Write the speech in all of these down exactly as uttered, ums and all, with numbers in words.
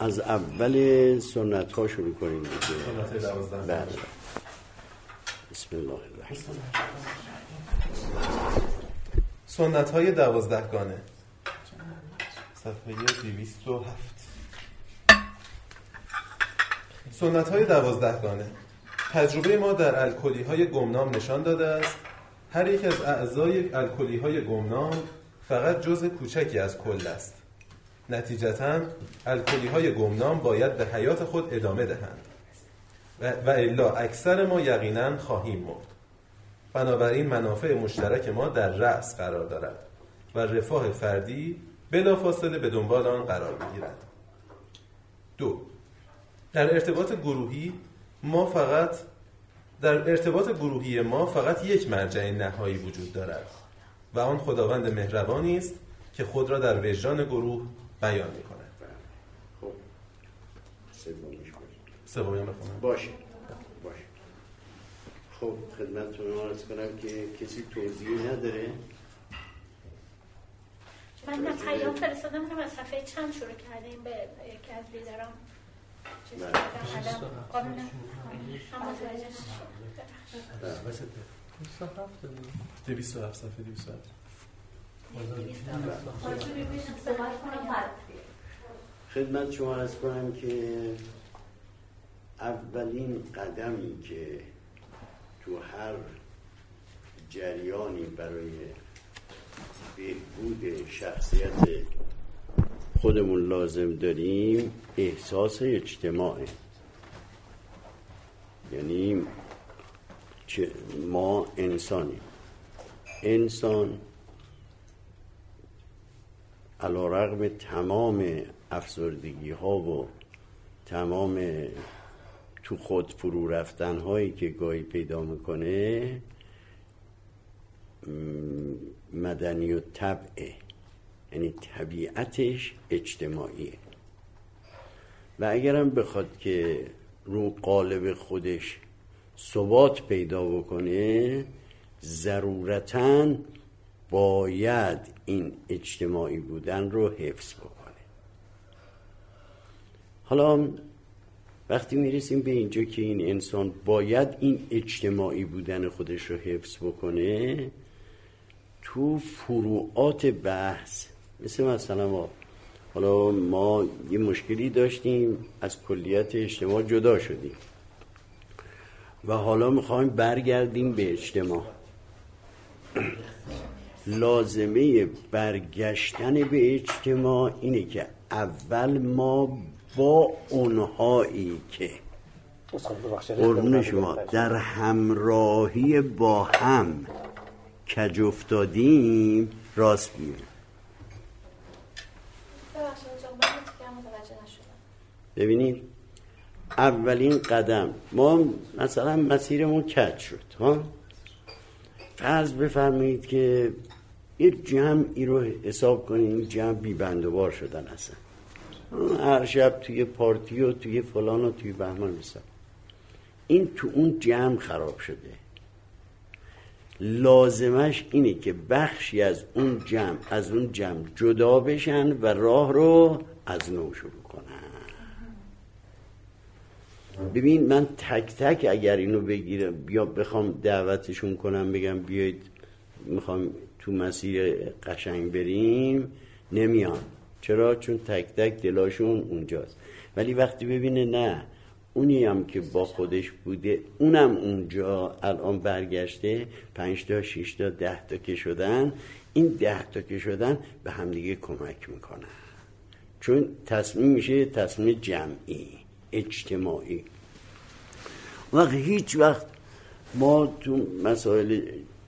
از اول سنت ها شروع کنیم دیگه. سنت های دوازده. بله. بسم الله الرحمن. سنت های دوازدهگانه، صفحه دویست و هفت. سنت های دوازدهگانه. تجربه ما در الکلی های گمنام نشان داده است هر یک از اعضای الکلی های گمنام فقط جزء کوچکی از کل است. نتیجتاً الکلی های گمنام باید به حیات خود ادامه دهند و, و الا اکثر ما یقیناً خواهیم مرد. بنابراین منافع مشترک ما در رأس قرار دارد و رفاه فردی بلافاصله به دنبال آن قرار می‌گیرد. دو، در ارتباط گروهی ما فقط در ارتباط گروهی ما فقط یک مرجع نهایی وجود دارد و آن خداوند مهربانی است که خود را در وجدان گروه بیان می‌کند. خب سومیش کنیم. سومی بخونم. باشه. باشه. خب خدمتتون عرض کنم که کسی توضیحی نداره؟ من نه پیام فرستادم که از صفحه چند شروع کردیم به یکی از لیدرام چیز کردم قانون هم متوجه شد. دویست و هفت صفحه دویست و هفت. خدمت شما عرض کنم که اولین قدمی که تو هر جریانی برای بهبود شخصیت خودمون لازم داریم احساس اجتماعه. یعنی ما انسانیم. انسان علیرغم تمام افسردگی ها و تمام تو خود فرو رفتن هایی که گاهی پیدا میکنه مدنی و طبعه، یعنی طبیعتش اجتماعیه و اگرم بخواد که رو قالب خودش ثبات پیدا بکنه ضرورتاً باید این اجتماعی بودن رو حفظ بکنه. حالا وقتی میرسیم به اینجا که این انسان باید این اجتماعی بودن خودش رو حفظ بکنه، تو فروعات بحث مثل مثلا ما حالا ما یه مشکلی داشتیم از کلیت اجتماع جدا شدیم و حالا میخوایم برگردیم به اجتماع. لازمه برگشتن به اجتماع اینه که اول ما با اونهایی که قربون شما در همراهی با هم کج افتادیم راست بگیم. ببینید اولین قدم ما مثلا مسیرمون کج شد ها، فرض بفرمایید که یه جمعی رو حساب کنید، جمع بی بند و بار شدن اصلا، هر شب توی پارتی و توی فلان و توی بهمان مثلا، این تو اون جمع خراب شده. لازمش اینه که بخشی از اون جمع از اون جمع جدا بشن و راه رو از نو شروع کنن. ببین من تک تک اگر اینو بگیرم بیا بخوام دعوتشون کنم بگم بیایید میخوام تو مسیر قشنگ بریم، نمیان. چرا؟ چون تک تک دلاشون اونجاست. ولی وقتی ببینه نه اونی هم که با خودش بوده اونم اونجا الان برگشته، پنج تا شش تا ده تا که شدن، این ده تا که شدن به همدیگه کمک میکنن، چون تصمیم میشه تصمیم جمعی اجتماعی. وقت هیچ وقت ما تو مسائل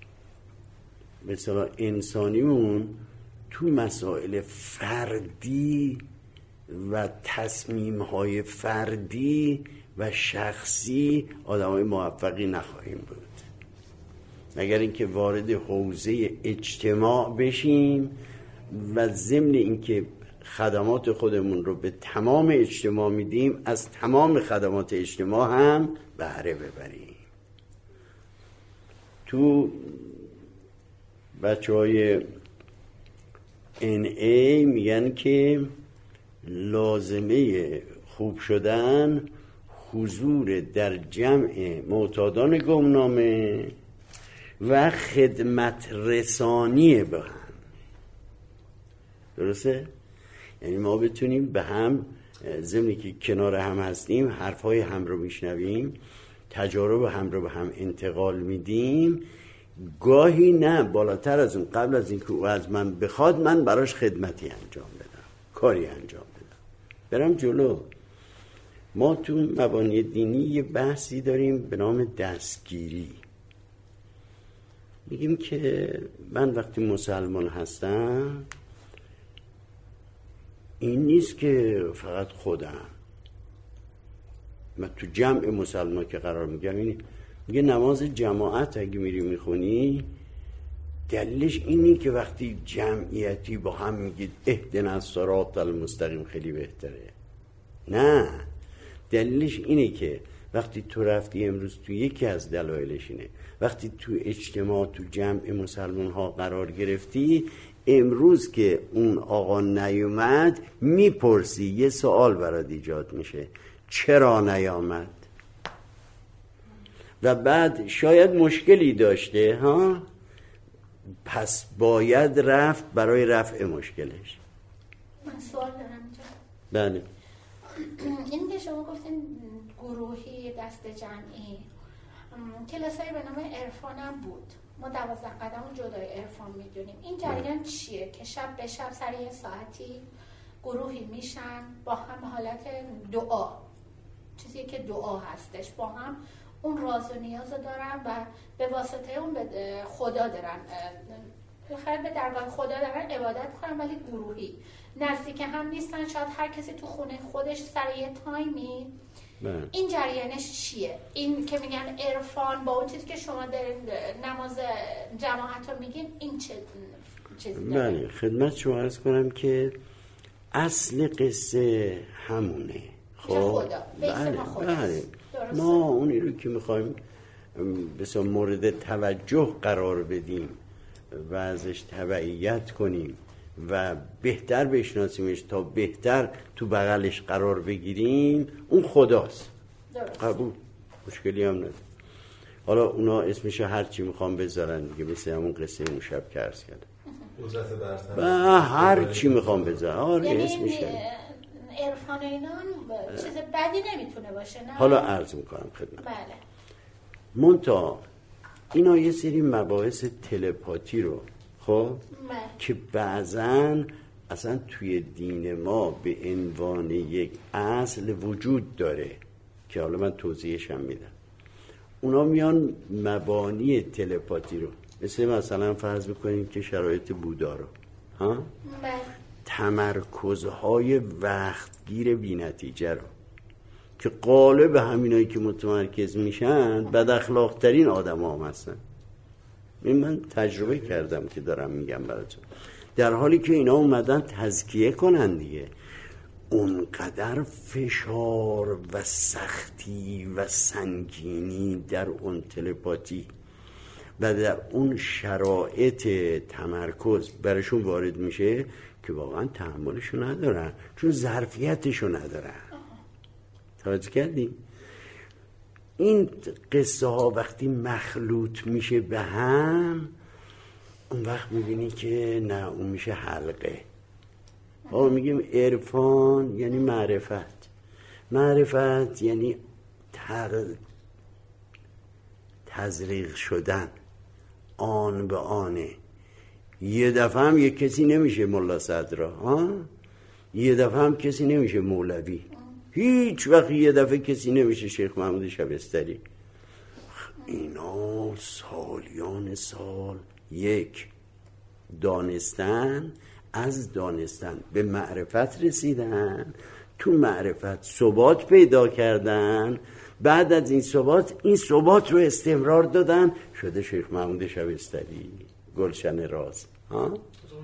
مثلا انسانیمون تو مسائل فردی و تصمیم‌های فردی و شخصی آدمای موفقی نخواهیم بود، مگر اینکه وارد حوزه اجتماع بشیم و ضمن اینکه خدمات خودمون رو به تمام اجتماع میدیم از تمام خدمات اجتماع هم بهره ببریم. تو بچه های ان ای میگن که لازمه خوب شدن حضور در جمع معتادان گمنامه و خدمت رسانی به هم. درسته؟ یعنی ما بتونیم به هم ضمن که کنار هم هستیم حرفای هم رو میشنویم، تجارب هم رو به هم انتقال میدیم، گاهی نه بالاتر از اون قبل از اینکه او از من بخواد من براش خدمتی انجام بدم، کاری انجام بدم، برم جلو. ما تو مبانی دینی یه بحثی داریم به نام دستگیری. میگیم که من وقتی مسلمان هستم این نیست که فقط خودم، من تو جمع مسلمان که قرار میگم این میگه نماز جماعت اگه میری میخونی دلیلش اینی که وقتی جمعیتی با هم میگید اهدنا الصراط المستقیم خیلی بهتره. نه، دلیلش اینه که وقتی تو رفتی امروز تو یکی از دلایلش اینه وقتی تو اجتماع تو جمع مسلمان ها قرار گرفتی امروز که اون آقا نیومد میپرسی، یه سوال برات ایجاد میشه چرا نیامد؟ و بعد شاید مشکلی داشته ها، پس باید رفت برای رفع مشکلش. من سوال دارم جا. بله. این که شما گفتین گروهی دست جمعی، کلاسایی به نام عرفان هم بود، ما دوازده قدم جدای عرفان میدونیم. این جریان چیه که شب به شب سر یه ساعتی گروهی میشن با هم حالت دعا، چیزی که دعا هستش، با هم اون راز و نیاز دارن و به واسطه اون به خدا دارن، خیلی به درگاه خدا دارن عبادت کنن، ولی گروهی نزدیک هم نیستن، شاید هر کسی تو خونه خودش سر یه تایمی. بله. این جریانش چیه؟ این که میگن عرفان با اون چیزی که شما در نماز جماعت رو میگین، این چه چیزی داره؟ بله، خدمت شما عرض کنم که اصل قصه همونه. خب بله بله ما اونی رو که میخوایم بسیار مورد توجه قرار بدیم و ازش تبعیت کنیم و بهتر بشناسیمش تا بهتر تو بغلش قرار بگیریم، اون خداست. درست. قبول، مشکلی هم نداره. حالا اونا اسمش هر چی میخوام بذارن دیگه، مثل همون قصه اون شب که عرض کردم قدرت برتر و هر چی میخوام بذارن. آره یعنی اسمش عرفان اینا چیز بدی نمیتونه باشه، نه؟ حالا عرض میکنم خدمت. بله. منتها اینا یه سری مباحث تلپاتی رو خب بله. که بعضن اصلا توی دین ما به عنوان یک اصل وجود داره که حالا من توضیحش هم میدم. اونا میان مبانی تلپاتی رو مثل مثلا فرض بکنیم که شرایط بودا رو ها بله. تمرکزهای وقتگیر بی نتیجه رو که غالب همینایی که متمرکز میشن بد اخلاق ترین آدم ها هم هستن. این من تجربه کردم که دارم میگم براتون، در حالی که اینا اومدن تزکیه کنن دیگه. اونقدر فشار و سختی و سنگینی در اون تلپاتی و در اون شرایط تمرکز برشون وارد میشه که واقعا تحملشو ندارن، چون ظرفیتشو ندارن. توجه کردیم؟ این قصه ها وقتی مخلوط میشه به هم، اون وقت میبینی که نه، اون میشه حلقه. ما میگیم عرفان یعنی معرفت، معرفت یعنی تر... تزریق شدن، آن به آنه. یه دفعه هم یه کسی نمیشه ملا صدرا ها؟ یه دفعه هم کسی نمیشه مولوی، هیچ وقت یه دفعه کسی نمیشه شیخ محمود شبستری. اینا سالیان سال یک دانستن، از دانستن به معرفت رسیدن، تو معرفت ثبات پیدا کردن، بعد از این ثبات این ثبات رو استمرار دادن، شده شیخ محمود شبستری، گلشن راز. ها؟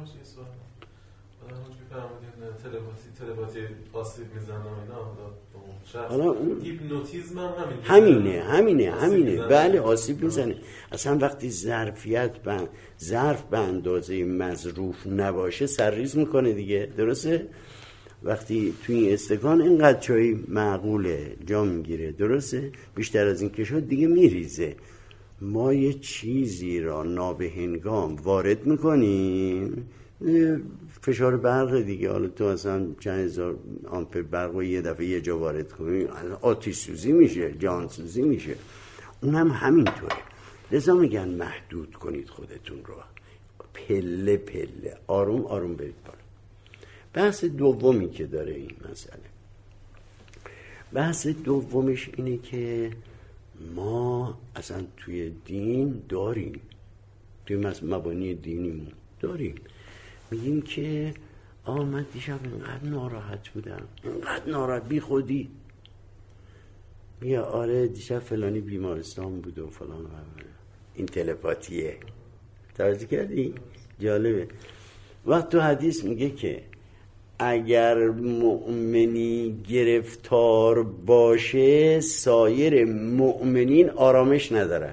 تلپاتی تلپاتی آسیب میزنه اینا، حالا هیپنوتیزم هم همینه همینه همینه بله آسیب میزنه. اصلا وقتی ظرفیت به ظرف به اندازه مظروف نباشه سرریز میکنه دیگه، درسته؟ وقتی توی این استکان اینقدر چای معقوله جا میگیره، درسته؟ بیشتر از این که شد دیگه میریزه. ما یه چیزی را نابهنگام وارد میکنیم، فشار برق دیگه، حالا تو اصلا چند هزار آمپر برق رو یه دفعه یه جا وارد کنیم آتش سوزی میشه، جان سوزی میشه. اونم همینطوره. لذا میگن محدود کنید خودتون رو، پله پله آروم آروم برید بالا. بحث دومی که داره این مسئله، بحث دومش اینه که ما اصلا توی دین داریم، توی مبانی دینیمون داریم، میگیم که آه من دیشب اینقدر ناراحت بودم، اینقدر ناراحت بی خودی، میگه آره دیشب فلانی بیمارستان بود و فلان. این تلپاتیه، توجه کردی؟ جالبه. وقت تو حدیث میگه که اگر مؤمنی گرفتار باشه سایر مؤمنین آرامش ندارن،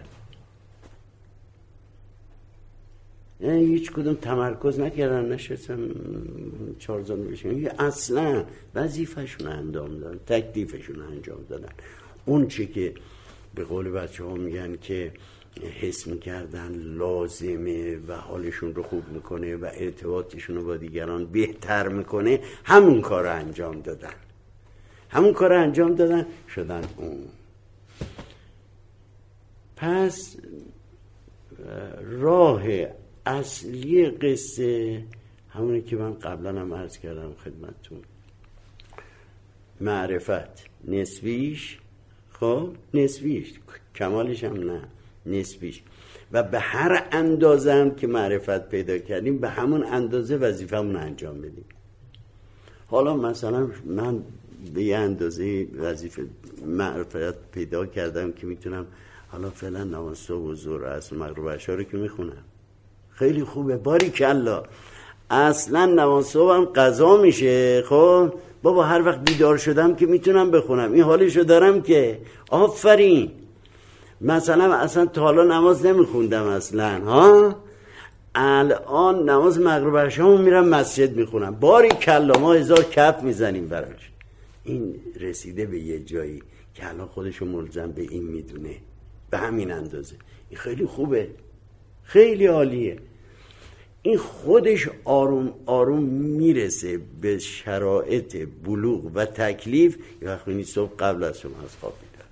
یعنی هیچ کدوم تمرکز نکردن، نشستن چارزانو بشن، اصلا وظیفه‌شون انجام دادن، تکلیفشون انجام دادن. اون چی که به قول بچه ها میگن که حس میکردن لازمه و حالشون رو خوب میکنه و ارتباطشون رو با دیگران بهتر میکنه، همون کار رو انجام دادن، همون کار رو انجام دادن شدن اون. پس راه اصلی قصه همونه که من قبلا هم عرض کردم خدمتتون، معرفت نسبیش، خب نسبیش، کمالش هم نه، نسبیش، و به هر اندازه هم که معرفت پیدا کردیم به همون اندازه وظیفه‌مون انجام بدیم. حالا مثلا من به یه اندازه وظیفه معرفت پیدا کردم که میتونم حالا فعلا نماز صبح و ظهر و عصر مغرب و عشا رو که میخونم، خیلی خوبه، باریکلا. اصلا نماز صبح هم قضا میشه، خب بابا هر وقت بیدار شدم که میتونم بخونم، این حالشو دارم که آفرین. مثلا اصلا تا حالا نماز نمیخوندم اصلا، ها الان نماز مغرب و عشا میرم مسجد میخونم، باریکلا، ما هزار کف میزنیم براش. این رسیده به یه جایی که الان خودشو ملزم به این میدونه، به همین اندازه. این خیلی خوبه، خیلی عالیه. این خودش آروم آروم میرسه به شرایط بلوغ و تکلیف. یه وقت نیست صبح قبل از شما از خواب بیداره.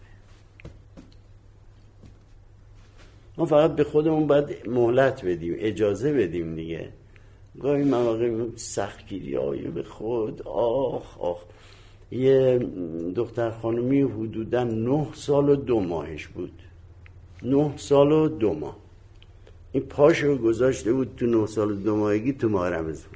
ما فقط به خودمون باید مهلت بدیم، اجازه بدیم دیگه. گاهی مواقع سختگیری های به خود، آخ آخ. یه دختر خانومی حدودا نه سال و دو ماهش بود، نه سال و دو ماه. این پاشو گذاشته بود تو نه سال و دو ماهگی تو ماه رمضان.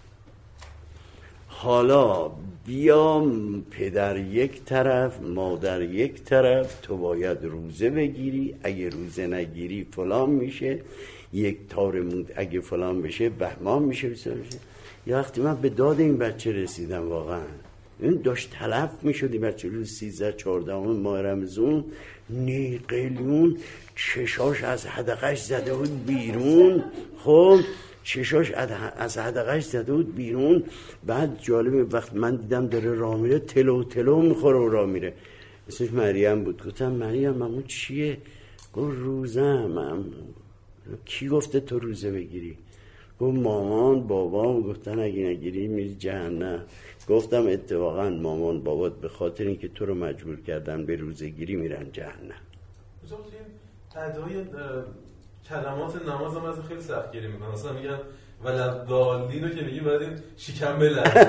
حالا بیا پدر یک طرف، مادر یک طرف، تو باید روزه بگیری، اگه روزه نگیری فلان میشه، یک تار مود اگه فلان بشه بهمان میشه، بسیار میشه. یا وقتی من به داد این بچه رسیدم واقعا، این داشت تلف میشد، این بچه روز سیزده چهارده ماه رمضان نی قلیون چشاش از حدقش زده بود بیرون، خب چشاش از حدقش زده بود بیرون. بعد جالبه وقت من دیدم داره راه میره، تلو تلو میخوره و راه میره. اسمش مریم بود. گفتم مریم مامون چیه؟ گفت روزم. کی گفته تو روزه بگیری؟ گفت مامان بابام گفتن اگه نگیری میری جهنم. گفتم اتفاقا مامان بابات به خاطر اینکه تو رو مجبور کردن به روزه گیری میرن جهنم. مثلا ادعای کلمات نماز هم از خیلی سختگیری میکنن. مثلا میگن ولدالین رو که میگی باید این شکم بلرزه.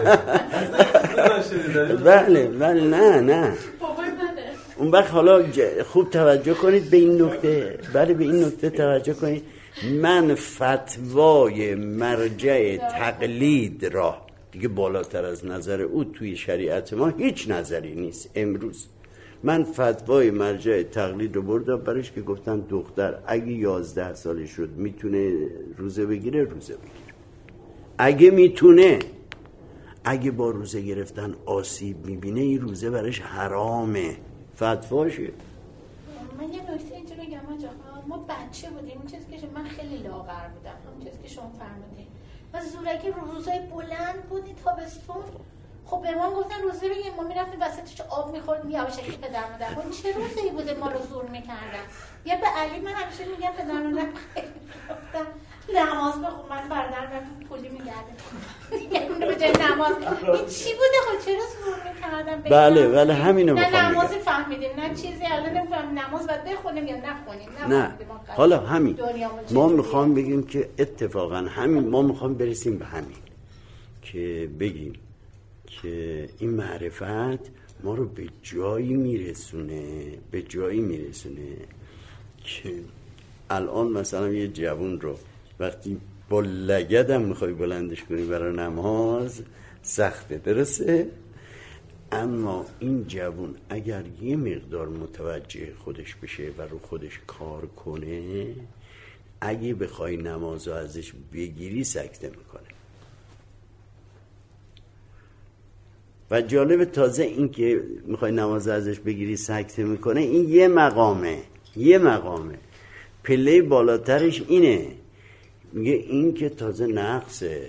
بله بله نه نه اون وقت حالا خوب توجه کنید به این نکته. بله به این نکته توجه کنید. من فتوای مرجع تقلید را دیگه بالاتر از نظر او توی شریعت ما هیچ نظری نیست. امروز من فتوای مرجع تقلید رو بردم برش که گفتن دختر اگه یازده سالش شد میتونه روزه بگیره، روزه بگیره اگه میتونه. اگه با روزه گرفتن آسیب میبینه این روزه برش حرامه، فتواشه. من یه نکته اینجا بگم آجا، ما بچه بودیم، اون چیزی که من خیلی لاغر بودم، اون چیزی که شما فرمودین و زورکی رو روزای بلند بودی تابستون خب به ما گفتن روزه بگیم، ما میرفتیم وسطش آب میخوردیم یواشکی پدر مادر اون چه روزی بوده ما رو زور میکردن. یا به علی من همیشه میگم پدر مادر خیلی گفتم نماز بخون، من برادرم رفتیم پولی میگردیم میگم به جای نماز این چی بوده؟ خب چرا زور میکردن؟ بله بله همینو میخوام نه نمازی فهمیدیم نه چیزی، الان نمیفهمیم نماز باید بخونیم یا نخونیم. نه حالا همین ما میخوام بگیم که اتفاقا همین ما میخوام برسیم به همین که بگیم که این معرفت ما رو به جایی میرسونه به جایی میرسونه که الان مثلا یه جوون رو وقتی با لگدم میخوای بلندش کنی برای نماز سخته، درسته؟ اما این جوون اگر یه مقدار متوجه خودش بشه و رو خودش کار کنه، اگه بخوای نمازو ازش بگیری سکته میکنه. و جالب تازه این که میخوای نماز ازش بگیری سکته میکنه، این یه مقامه یه مقامه پله بالاترش اینه، میگه این که تازه نقصه.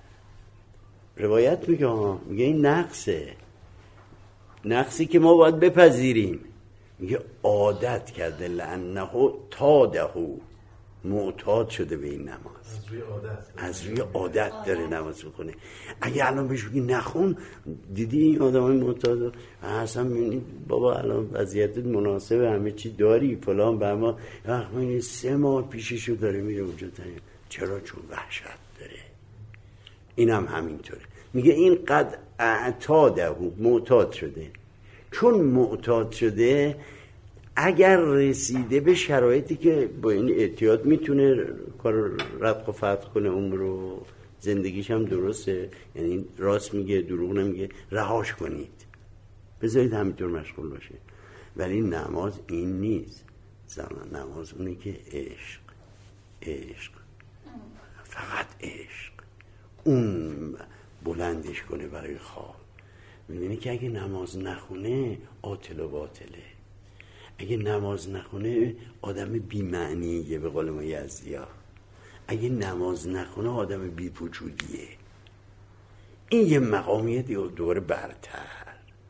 روایت میگه ها، میگه این نقصه، نقصی که ما باید بپذیریم. میگه عادت کرده لعنه تادهو، معتاد شده به این نماز، از روی عادت از روی عادت داره نماز میکنه. اگه الان بهش بگی نخون، دیدی این آدمای معتاد اصلا میبینی بابا الان وضعیتت مناسبه، همه چی داری فلان، به ما وقتی سه ماه پیششو داره میره اونجا تنیم. چرا؟ چون وحشت داره. اینم هم همینطوره. میگه این قد اعتاده معتاد شده. چون معتاد شده، اگر رسیده به شرایطی که با این اعتیاد میتونه کار رفع و فتح کنه، اون رو زندگیش هم درسته، یعنی راست میگه دروغ نمیگه، رهاش کنید، بذارید همینطور مشغول باشه. ولی نماز این نیست. زمان نماز اونه که عشق عشق فقط عشق اون بلندش کنه برای خواب. میبینی که اگه نماز نخونه عاطل و باطله، اگه نماز نخونه آدم بی‌معنیه به قول ما یزدی‌ها، اگه نماز نخونه آدم بی‌وجودیه. این یه مقامیه دوباره برتر.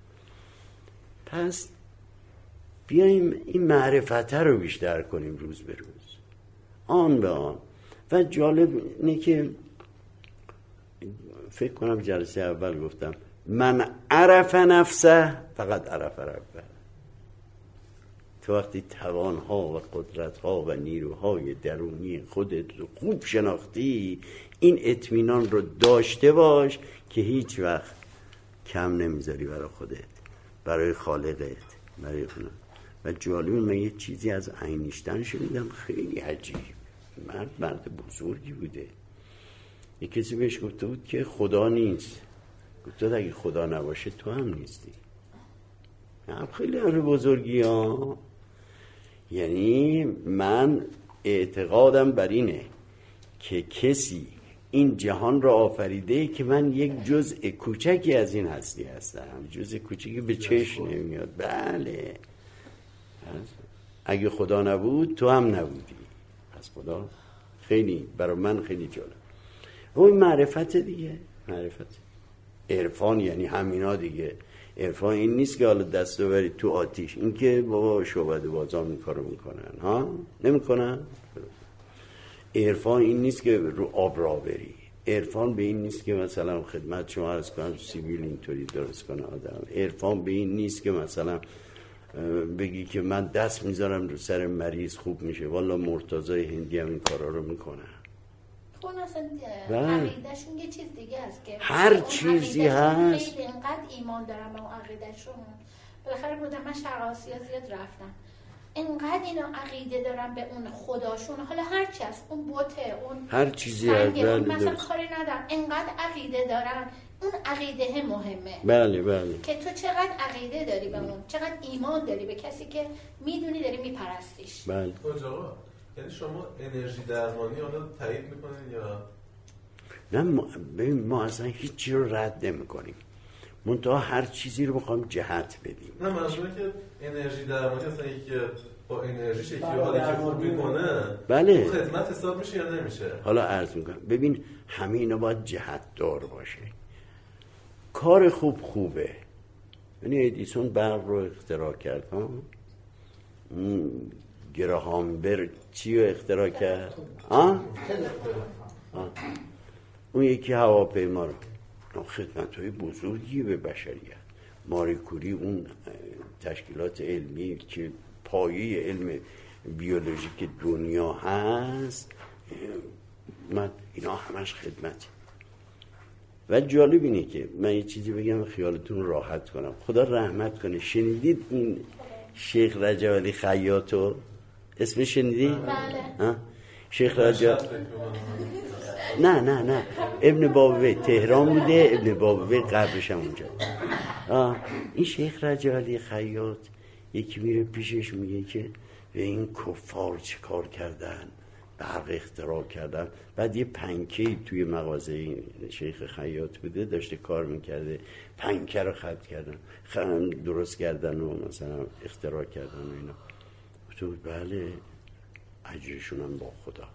پس بیاییم این معرفت رو بیشتر کنیم روز به روز، آن به آن. و جالب اینه که فکر کنم جلسه اول گفتم من عرف نفسه فقط عرف ربه. تو وقتی توانها و قدرتها و نیروهای درونی خودت رو خوب شناختی، این اطمینان رو داشته باش که هیچ وقت کم نمیذاری برای خودت، برای خالقت، برای خودت. و جالب من یه چیزی از اینشتین شنیدم خیلی عجیب. مرد مرد بزرگی بوده. یه کسی بهش گفته بود که خدا نیست. گفته اگه خدا نباشه تو هم نیستی. هم خیلی امر بزرگی ها. یعنی من اعتقادم بر اینه که کسی این جهان را آفریده که من یک جزء کوچکی از این هستی هستم، جزء کوچکی به چشم نمیاد. بله اگه خدا نبود تو هم نبودی. پس خدا خیلی برای من خیلی جالب. اون معرفت دیگه، معرفت عرفان یعنی همینا دیگه. عرفان این نیست که حالا دست ببری تو آتیش، این که بابا شعبده بازان این کارو میکنن ها، نمیکنن. عرفان این نیست که رو آب را بری. عرفان به این نیست که مثلا خدمت شما عرض کنم سیبیل اینطوری درست کنه آدم. عرفان به این نیست که مثلا بگی که من دست میذارم رو سر مریض خوب میشه. والا مرتضای هندی هم این کارا رو میکنن. اون اصلا عقیدهشون یه چیز دیگه است که هر چیزی هست. خیلی اینقدر ایمان دارم به اون عقیدهشون. بالاخره بودم من شرق آسیا زیاد رفتم، اینقدر اینا عقیده دارم به اون خداشون، حالا هر چی هست، اون بوته، اون هر چیزی هست، مثلا کاری ندارم، اینقدر عقیده دارن. اون عقیده مهمه. بله بله. که تو چقدر عقیده داری به اون، چقدر ایمان داری به کسی که میدونی داری میپرستیش. بله. کجا؟ یعنی شما انرژی درمانی آنها تایید میکنین یا نه؟ ما, ما اصلا هیچی رو رد نمی کنیم، منتها هر چیزی رو بخوام جهت بدیم. نه منظوره که انرژی درمانی اصلا یکی که با انرژی شکلی حالی که خوب میکنه بله خدمت حساب میشه یا نمیشه؟ حالا عرض میکنم ببین همه اینا باید جهت دار باشه. کار خوب خوبه. یعنی ادیسون برق رو اختراع کرد ها، گراهامبر چی رو اختراع کرد؟ آه؟ آه. اون یکی هواپیما رو. خدمت‌های بزرگی به بشریت. ماری کوری اون تشکیلات علمی که پایه علم بیولوژیک دنیا هست، من اینا همش خدمتی. و جالب اینه که من یه چیزی بگم خیالتون راحت کنم. خدا رحمت کنه، شنیدید این شیخ رجب علی خیاطو؟ اسمش شنیدید؟ بله. شیخ رجب نه نه نه ابن بابوی تهران بوده، ابن بابوی قبرش هم اونجا. آه. این شیخ رجب علی خیاط یکی میره پیشش میگه که به این کفار چه کار کردن، برق اختراع کردن. بعد یه پنکه توی مغازه این شیخ خیاط بوده، داشته کار میکرده، پنکه رو خلط کردن، خم درست کردن و مثلا اختراع کردن و اینا. تو بله اجرشون هم با خدا.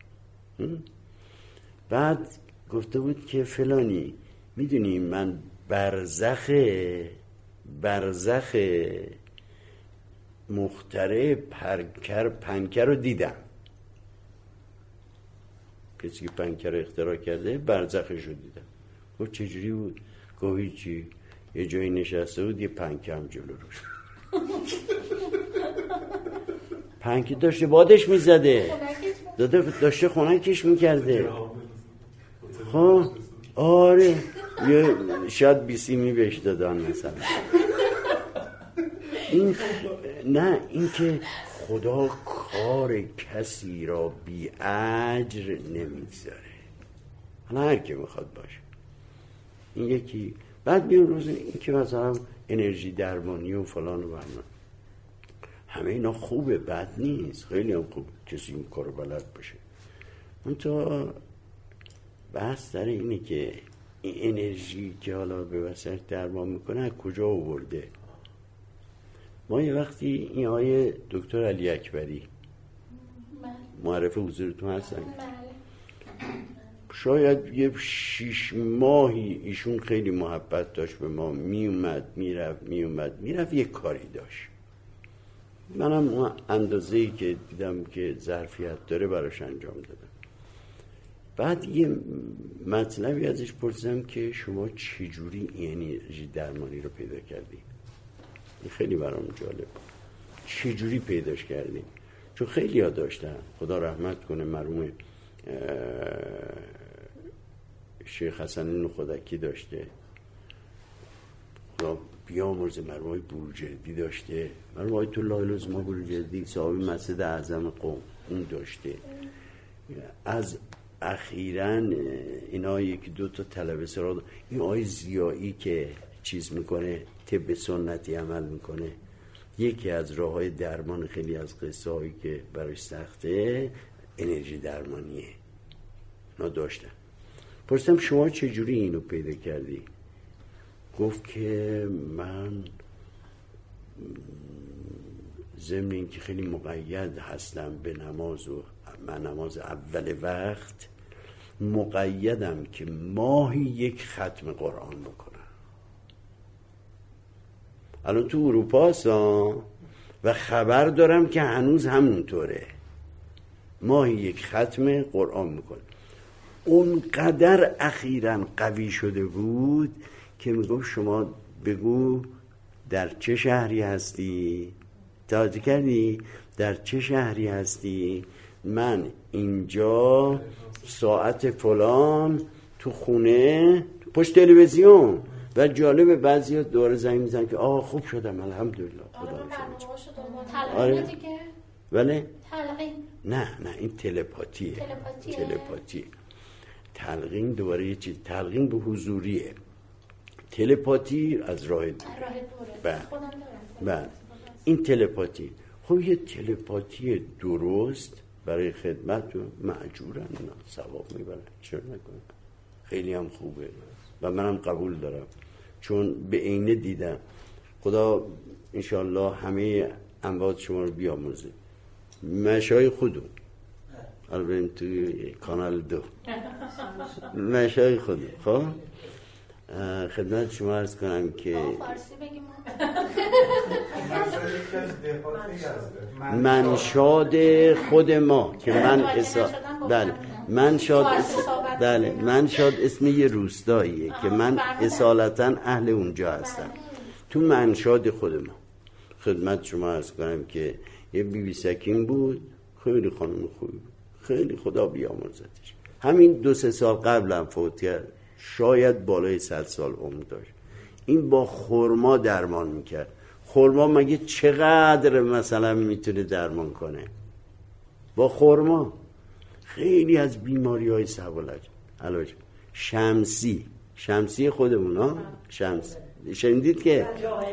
بعد گفته بود که فلانی میدونی من برزخ برزخ مخترع پنکر پنکر رو دیدم. کسی که پنکر رو اختراع کرده برزخش رو دیدم. گفت چجوری بود؟ گفت هیچی، یه جایی نشسته بود یه پنکه هم جلو روش. پنکه داشته بادش میزده، داشته خنکش میکرده. خب آره یه شاید بیسیمی بهش دادن مثلا. این نه این که خدا کار کسی را بی اجر نمیگذاره، حالا هر که میخواد باشه. این یکی. بعد بیان روز این که مثلا انرژی درمانی و فلان و برنامه، همه اینا خوبه، بد نیست، خیلی هم خوب کسی این کارو بلد باشه. اون تو بحث در اینه که این انرژی که حالا به وسیله درمان میکنه از کجا آورده. ما یه وقتی این آیه دکتر علی اکبری معرف حضورتون هستن، شاید یه شیش ماهی ایشون خیلی محبت داشت به ما، می اومد میرفت می اومد میرفت، یه کاری داشت. منم اون اندازه‌ای که دیدم که ظرفیت داره براش انجام دادم. بعد یه مطلبی ازش پرسیدم که شما چجوری این انرژی درمانی رو پیدا کردی؟ این خیلی برام جالب. چجوری پیداش کردی؟ چون خیلی ها داشتن، خدا رحمت کنه مرحوم شیخ حسن نخودکی داشته، خدا بیامرزه، مرحوم بروجردی داشته، مرحوم آیت الله العظمی بروجردی صاحب مسجد اعظم قم اون داشته. از اخیراً اینا یکی دو تا طلبه سراد، این آقای ضیایی که چیز میکنه، طب سنتی عمل میکنه، یکی از راههای درمان خیلی از قصه هایی که براش سخته انرژی درمانیه. اینا داشتن. پرسیدم شما چجوری اینو پیدا کردی؟ گفت که من ضمن این که خیلی مقید هستم به نماز و من نماز اول وقت مقیدم که ماهی یک ختم قرآن بکنم. الان تو اروپا هستم و خبر دارم که هنوز همونطوره، ماهی یک ختم قرآن میکنه. اونقدر اخیراً قوی شده بود که میگم شما بگو در چه شهری هستی؟ توجه کردی؟ در چه شهری هستی؟ من اینجا ساعت فلان تو خونه پشت تلویزیون. و جالب بعضی دوره زنگ میزنن که آه خوب شدم الحمدلله خدا شد. آره ولی تلقین نه نه این تلپاتیه. تلپاتیه. تلپاتی. تلقین دوباره یه چیز، تلقین به حضوریه، تلپاتی از راه دور. بله بله این تلپاتی. خب یه تلپاتی درست برای خدمت و معجورن، ثواب میبرن، چرا نکنن؟ خیلی هم خوبه و منم قبول دارم چون به عینه دیدم. خدا انشالله همه اموات شما رو بیامرزه. مشای خودم البته توی کانال دو مشای خودم. خب خدمت شما عرض کنم که فارسی بگیم منشاد خود ما که من اصا... بله منشاد اس... بله منشاد اسم یه روستاییه که من اصالتا اهل اونجا هستم. تو منشاد خود ما خدمت شما عرض کنم که یه بی بی سکین بود، خیلی خانم خوبی بود، خیلی خدا بیامرزتش. همین دو سه سال قبلم فوت کرد، شاید بالای صد سال عمر داشت. این با خرما درمان میکرد. خرما مگه چقدر مثلا میتونه درمان کنه؟ با خرما خیلی از بیماری های سوالج علاج. شمسی شمسی خودمون ها شمس شنیدید که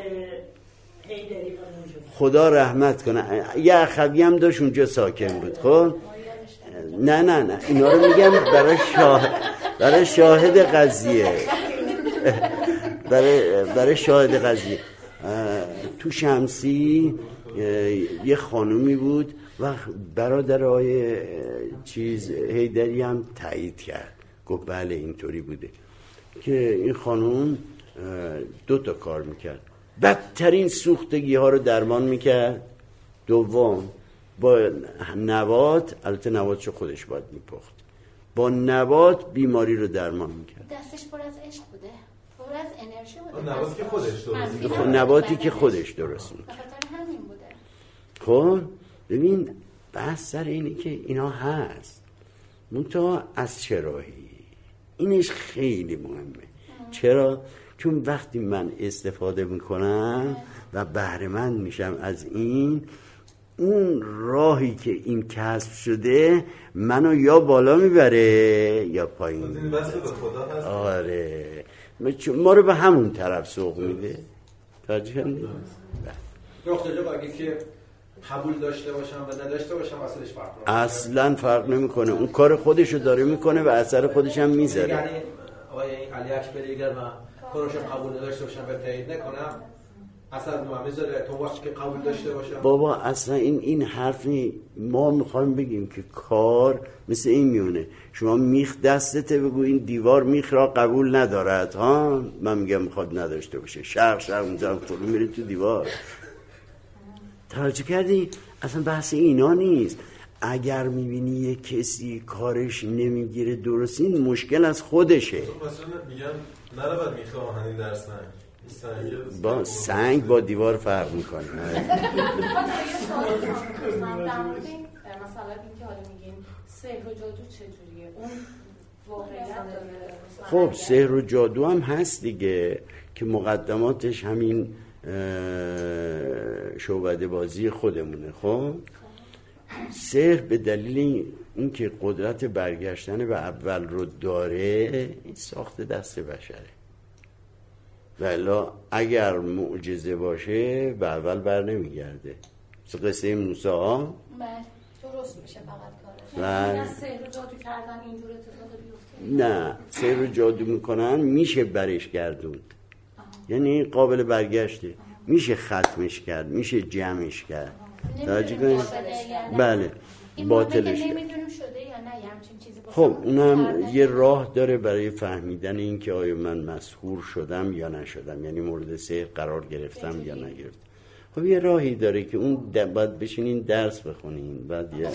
خدا رحمت کنه یه اخوی هم داشت اونجا ساکن بود. خب نه نه نه اینا رو میگم برای شاهد برای شاهد قضیه برای برای شاهد قضیه. تو شمسی یه خانومی بود و برادر آقای چیز حیدری هم تایید کرد، گفت بله اینطوری بوده که این خانوم دو تا کار میکرد. بدترین سوختگی ها رو درمان میکرد. دوم با نبات، البته نباتشو خودش باید میپخت، با نبات بیماری رو درمان میکرد. دستش پر از عشق بوده، پر از انرژی بوده. نباتی که خودش درست میکرد. نباتی که خودش درست میکرد. بخاطر همین بوده. خب ببین بحث سر اینه که اینا هست، منتها از چراهی اینش خیلی مهمه. ام. چرا؟ چون وقتی من استفاده میکنم و بهره‌مند میشم از این، اون راهی که این کسب شده منو یا بالا میبره یا پایین میبره. آره ما رو به همون طرف سوق میده. توجه کردید؟ دکتر جا باید که قبول داشته باشم و نداشته باشم اصلش فرق نمیکنه. اصلا فرق نمیکنه. اون کار خودشو داره میکنه و اثر خودش هم میذاره. یعنی آقای علی اکبری اگر من کارشو قبول نداشته باشم و تایید نکنم اصلا ما میذاره تو واسه که قبول داشته باشم. بابا اصلا این این حرفی ما میخوایم بگیم که کار مثل این میونه. شما میخ دستته بگو این دیوار میخ را قبول ندارد ها، من میگم میخواد نداشته باشه، شرق شرق میذارم فرو میره تو دیوار. توجه کردی؟ اصلا بحث اینا نیست. اگر میبینی یه کسی کارش نمیگیره درست، این مشکل از خودشه. مثلا میگم نره بعد میخوام همین در سنگ سنگ با سنگ با دیوار فرق میکنه. مثلا این که حالا میگیم سحر و جادو چجوریه؟ اون واقعیت داره؟ خب سحر و جادو هم هست دیگه که مقدماتش همین شعبده بازی خودمونه. خب سحر به دلیل این که قدرت برگشتن به اول رو داره، این ساخت دست بشره. ولی اگر معجزه باشه به اول بر نمیگرده. قصه موسی ها بله درست میشه فقط کارش. نه سحر و جادو کردن اینجور اتفاقی بیفته؟ نه سحر و جادو میکنن میشه برش گردوند، یعنی قابل برگشته، میشه ختمش کرد، میشه جمعش کرد. توجه کنید؟ بله باطلش کرد. خب اونم یه راه داره برای فهمیدن این که آیا من مسحور شدم یا نشدم، یعنی مورد سحر قرار گرفتم یا نگرفتم. خب یه راهی داره که اون باید بشینین درس بخونین. بعد یه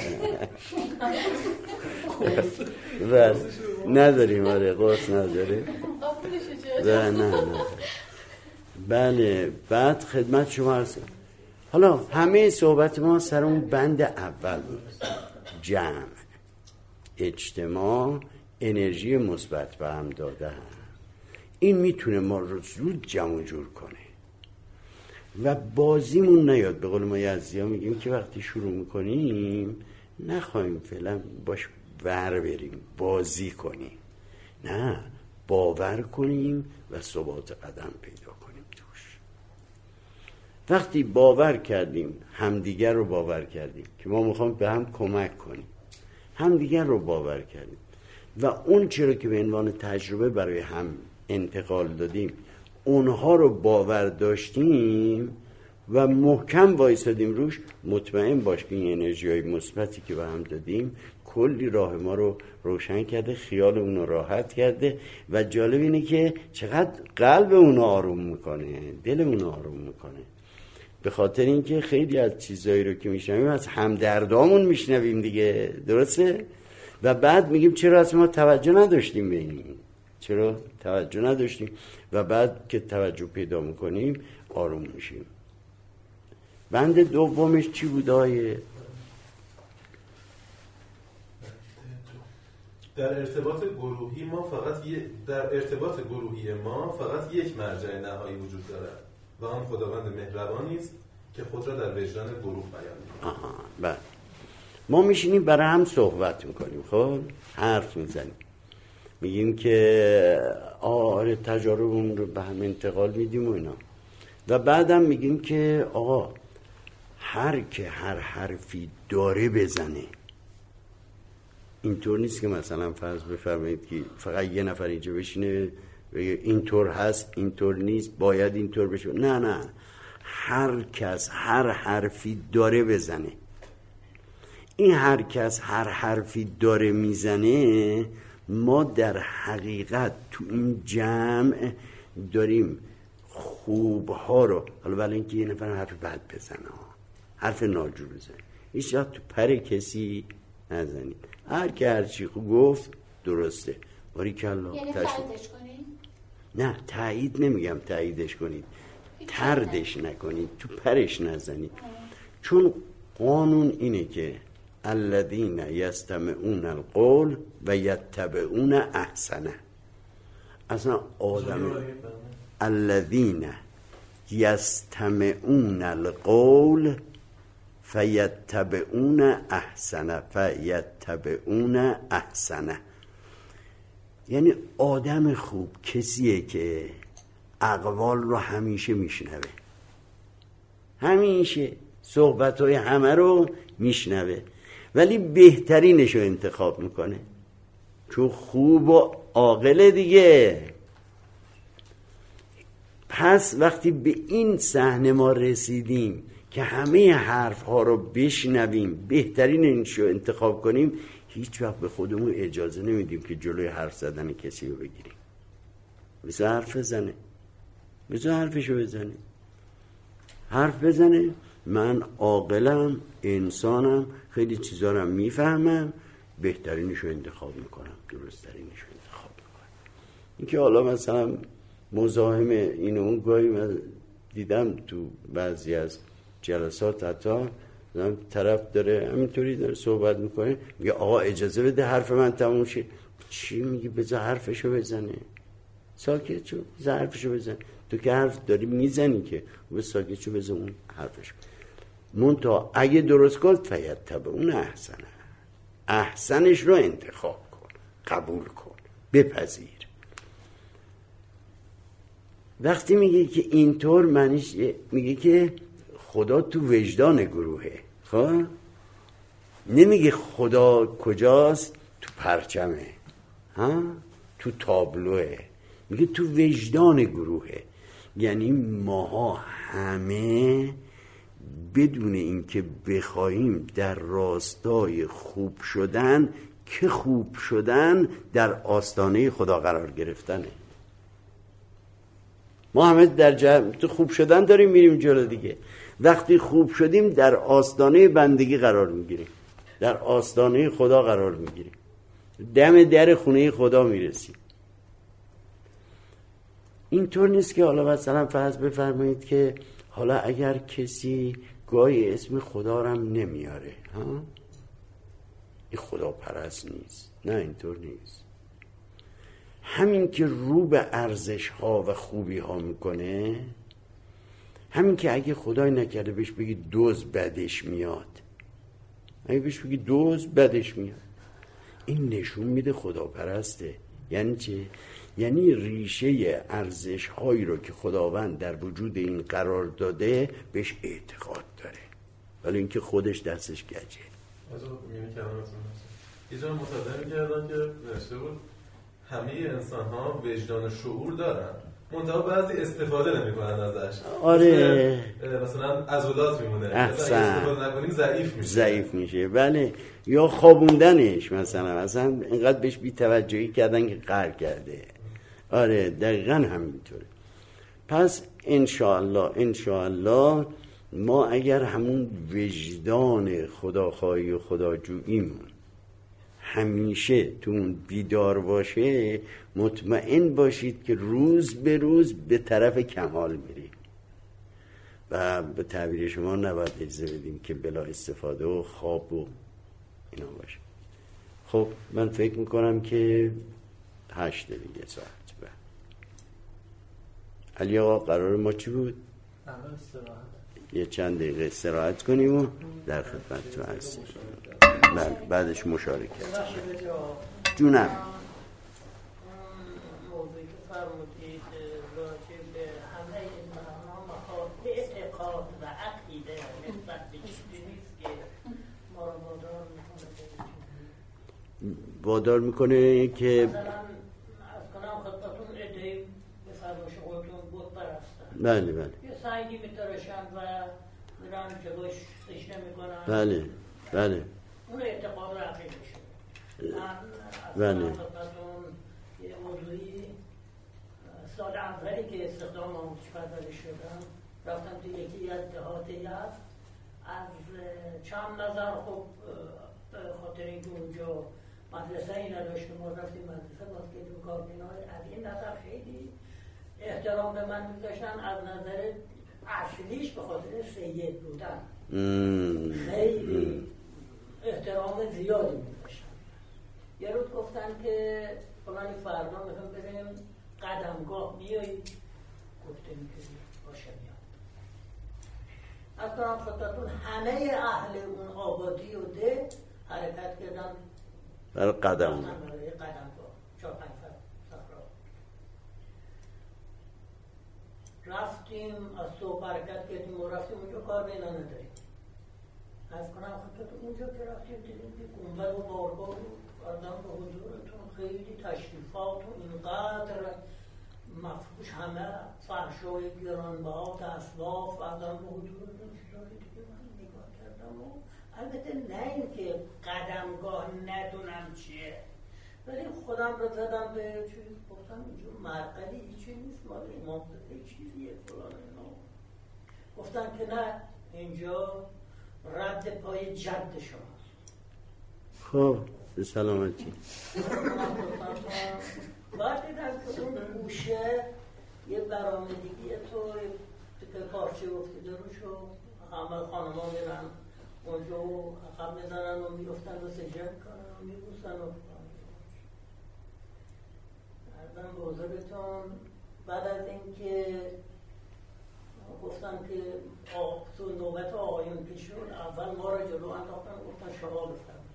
بله نداریم. آره قرص نداره. نه نه نه بله. بعد خدمت شما هست. حالا همه صحبت ما سر اون بند اول بود، جمع، اجتماع، انرژی مثبت به هم دادن. این میتونه ما رو زود جمع جور کنه و بازیمون نیاد. به قول ما یزدی‌ها میگیم که وقتی شروع میکنیم نخواهیم فعلا باش ور بریم بازی کنیم، نه باور کنیم و ثبات قدم پیدا کنیم توش. وقتی باور کردیم، همدیگر رو باور کردیم که ما میخوایم به هم کمک کنیم، همدیگر رو باور کردیم و اون چرا که به عنوان تجربه برای هم انتقال دادیم اونها رو باور داشتیم و محکم وایسادیم روش، مطمئن باش که این انرژی های مثبتی که به هم دادیم کلی راه ما رو روشن کرده، خیال اون رو راحت کرده و جالب اینه که چقدر قلب اون رو آروم میکنه، دل اون رو آروم میکنه. به خاطر اینکه خیلی از چیزایی رو که میشنویم از همدردامون میشنویم دیگه، درسته؟ و بعد میگیم چرا از ما توجه نداشتیم به این، چرا توجه نداشتیم، و بعد که توجه پیدا میکنیم آروم میشیم. بند دومش چی بود آیه؟ در ارتباط گروهی ما فقط ی... در ارتباط گروهی ما فقط یک مرجع نهایی وجود دارد و آن خداوند مهربانی است که خود را در وجدان گروه بیان می‌کند. آها، بله. ما میشینیم برای هم صحبت میکنیم، خب حرف میزنیم، میگیم که آره تجاربمون رو به هم انتقال میدیم و اینا، و بعدم میگیم که آقا هر که هر حرفی داره بزنه. اینطور نیست که مثلا فرض بفرمایید که فقط یه نفر اینجا بشینه بگه اینطور هست اینطور نیست باید اینطور بشه. نه نه، هر کس هر حرفی داره بزنه. این هر کس هر حرفی داره میزنه، ما در حقیقت تو این جمع داریم خوبها رو، حالا ولی اینکه یه نفر حرف بد بزنه، حرف ناجور بزنه، هیچ وقت تو پر کسی نزنید. هر که هر چی گفت درسته، باریکالله. یعنی تاییدش کنید؟ نه تایید نمیگم تاییدش کنید، تردش نکنید، تو پرش نزنید. چون قانون اینه که الذین یستمعون القول و یتبعون احسنه. اصلا آدم الذین یستمعون القول فیتبعون احسنه فیتبعون احسنه، یعنی آدم خوب کسیه که اقوال رو همیشه میشنوه، همیشه صحبت‌های همه رو میشنوه، ولی بهترینش رو انتخاب میکنه، چون خوب و عاقل دیگه. پس وقتی به این صحنه ما رسیدیم که همه حرف ها رو بشنویم، بهترینش رو انتخاب کنیم، هیچ وقت به خودمون اجازه نمیدیم که جلوی حرف زدن کسی رو بگیریم. بذار حرف بزنه، بذار حرفشو بزنه، حرف بزنه. من عاقلم، انسانم، خیلی چیزا رو میفهمم، بهترینش رو انتخاب میکنم، درست‌ترینش رو انتخاب میکنم. اینکه حالا مثلا مزاحم این و اون، گاهی من دیدم تو بعضی از جلسات حتی طرف داره همینطوری داره صحبت میکنه، میگه آقا اجازه بده حرف من تموم شه. چی میگی؟ بذار حرفشو بزنه، ساکت شو، بذار حرفشو بزن. تو که حرف داری میزنی که به ساکت شو، بذار اون حرفشو. منتها اگه درست کن فیتبعون احسنه، احسنش رو انتخاب کن، قبول کن، بپذیر. وقتی میگه که اینطور معنیش میگه که خدا تو وجدان گروهه، خب نمیگه خدا کجاست، تو پرچمه، ها تو تابلوه، میگه تو وجدان گروهه. یعنی ماها همه بدون اینکه بخوایم در راستای خوب شدن، که خوب شدن در آستانه خدا قرار گرفتنه. ما همه در جمع تو خوب شدن داریم میریم جلو دیگه. وقتی خوب شدیم در آستانه بندگی قرار میگیریم، در آستانه خدا قرار میگیریم، دم در خونه خدا میرسیم. اینطور نیست که حالا مثلا فرض بفرمایید که حالا اگر کسی گاهی اسم خدا رو هم نمیاره، ها این خدا پرست نیست. نه اینطور نیست. همین که رو به ارزش ها و خوبی ها میکنه، همین که اگه خدای نکرده بهش بگی دوز بدش میاد، اگه بهش بگی دوز بدش میاد، این نشون میده خدا پرسته. یعنی چه؟ یعنی ریشه ارزش هایی رو که خداوند در وجود این قرار داده بهش اعتقاد داره، ولی اینکه خودش دستش گجه. از اون میگه کلامتون یه جا مطالعه می‌کردن که نوشته بود همه انسان ها وجدان شعور دارن، منتها بعضی استفاده نمی‌کنن ازش. آره مثلا عضلات میمونه. احسن. استفاده نکنیم ضعیف میشه. ضعیف میشه بله، یا خوابوندنش مثلا مثلا اینقدر بهش بی‌توجهی کردن که قهر کرده. آره دقیقاً همینطوره. پس انشاءالله انشاءالله ما اگر همون وجدان خداخواهی و خداجوییمون همیشه تو اون بیدار باشه، مطمئن باشید که روز به روز به طرف کمال میریم و به تعبیر شما نباید اجازه بدیم که بلا استفاده و خواب و اینا باشه. خب من فکر میکنم که هشت دیگه ساعت به علی آقا قرار ما چی بود؟ یه چند دقیقه استراحت کنیم و در خدمت تو هستیم. بله بعدش مشارکت. جونم موضوعی که فرمودید راجع به همه این معنامها اعتقاد و عقیده نسبت به چیزی نیست که ما را وادار میکنه وادار میکنه که مثلا از کنم خدمتون عده‌ای به فرمایش خودتون بود پرستن. بله بله یه سنگی میتراشن و میرن جلوش سجده میکنن. بله بله اون اعتقاد و عقیده شده. بله. یه موضوعی سال اولی که استخدام آموزش پرورشی شدم رفتم توی یکی از دهات یزد. از چند نظر خب خاطر اینکه اونجا مدرسه ای نداشتیم ما رفتیم مدرسه باز که دو کاربینای از این نظر خیلی احترام به من می‌داشتن، از نظر اصلیش به خاطر سید بودن خیلی احترام زیادی می‌داشتن. یه روز گفتن که فلانی فردا میخوام بریم قدمگاه میایی؟ گفتیم که باشه میام. از کنم خدمتون همه اهل اون آبادی و ده حرکت کردن برای قدم برای قدمگاه چهار پنج صفرا رفتیم از صبح حرکت کردیم و رفتیم اونجا کار بینا نداریم. از کنم خدمتون اونجا که رفتیم دیدیم که گنبد و بارگاه و آدم به حضورتون خیلی تشریفات و اینقدر مفروش همه فرشای گرانبها اسباب آدم به حضورتون چیزایی دیگه من نگاه کردم و البته نه این که قدمگاه ندونم چیه، ولی خودم رو زدم به چیز گفتم اینجور مرقدی هیچی نیست مال امام زاده چیزیه فلان اینا. گفتن که نه اینجا رد پای جد شماست. خب به سلامتی. بعد دیدم که اون گوشه یه برآمدگی تو که پارچه افتیده روش و همه خانم ها میرن اونجا و عقب میزنن و میفتن و سجده میکنن و میبوسن و ارزم به حضورتون بعد از اینکه گفتم که تو نوبت آقایون که شد اول ما را جلو انداختن گفتن شما بفرمایید.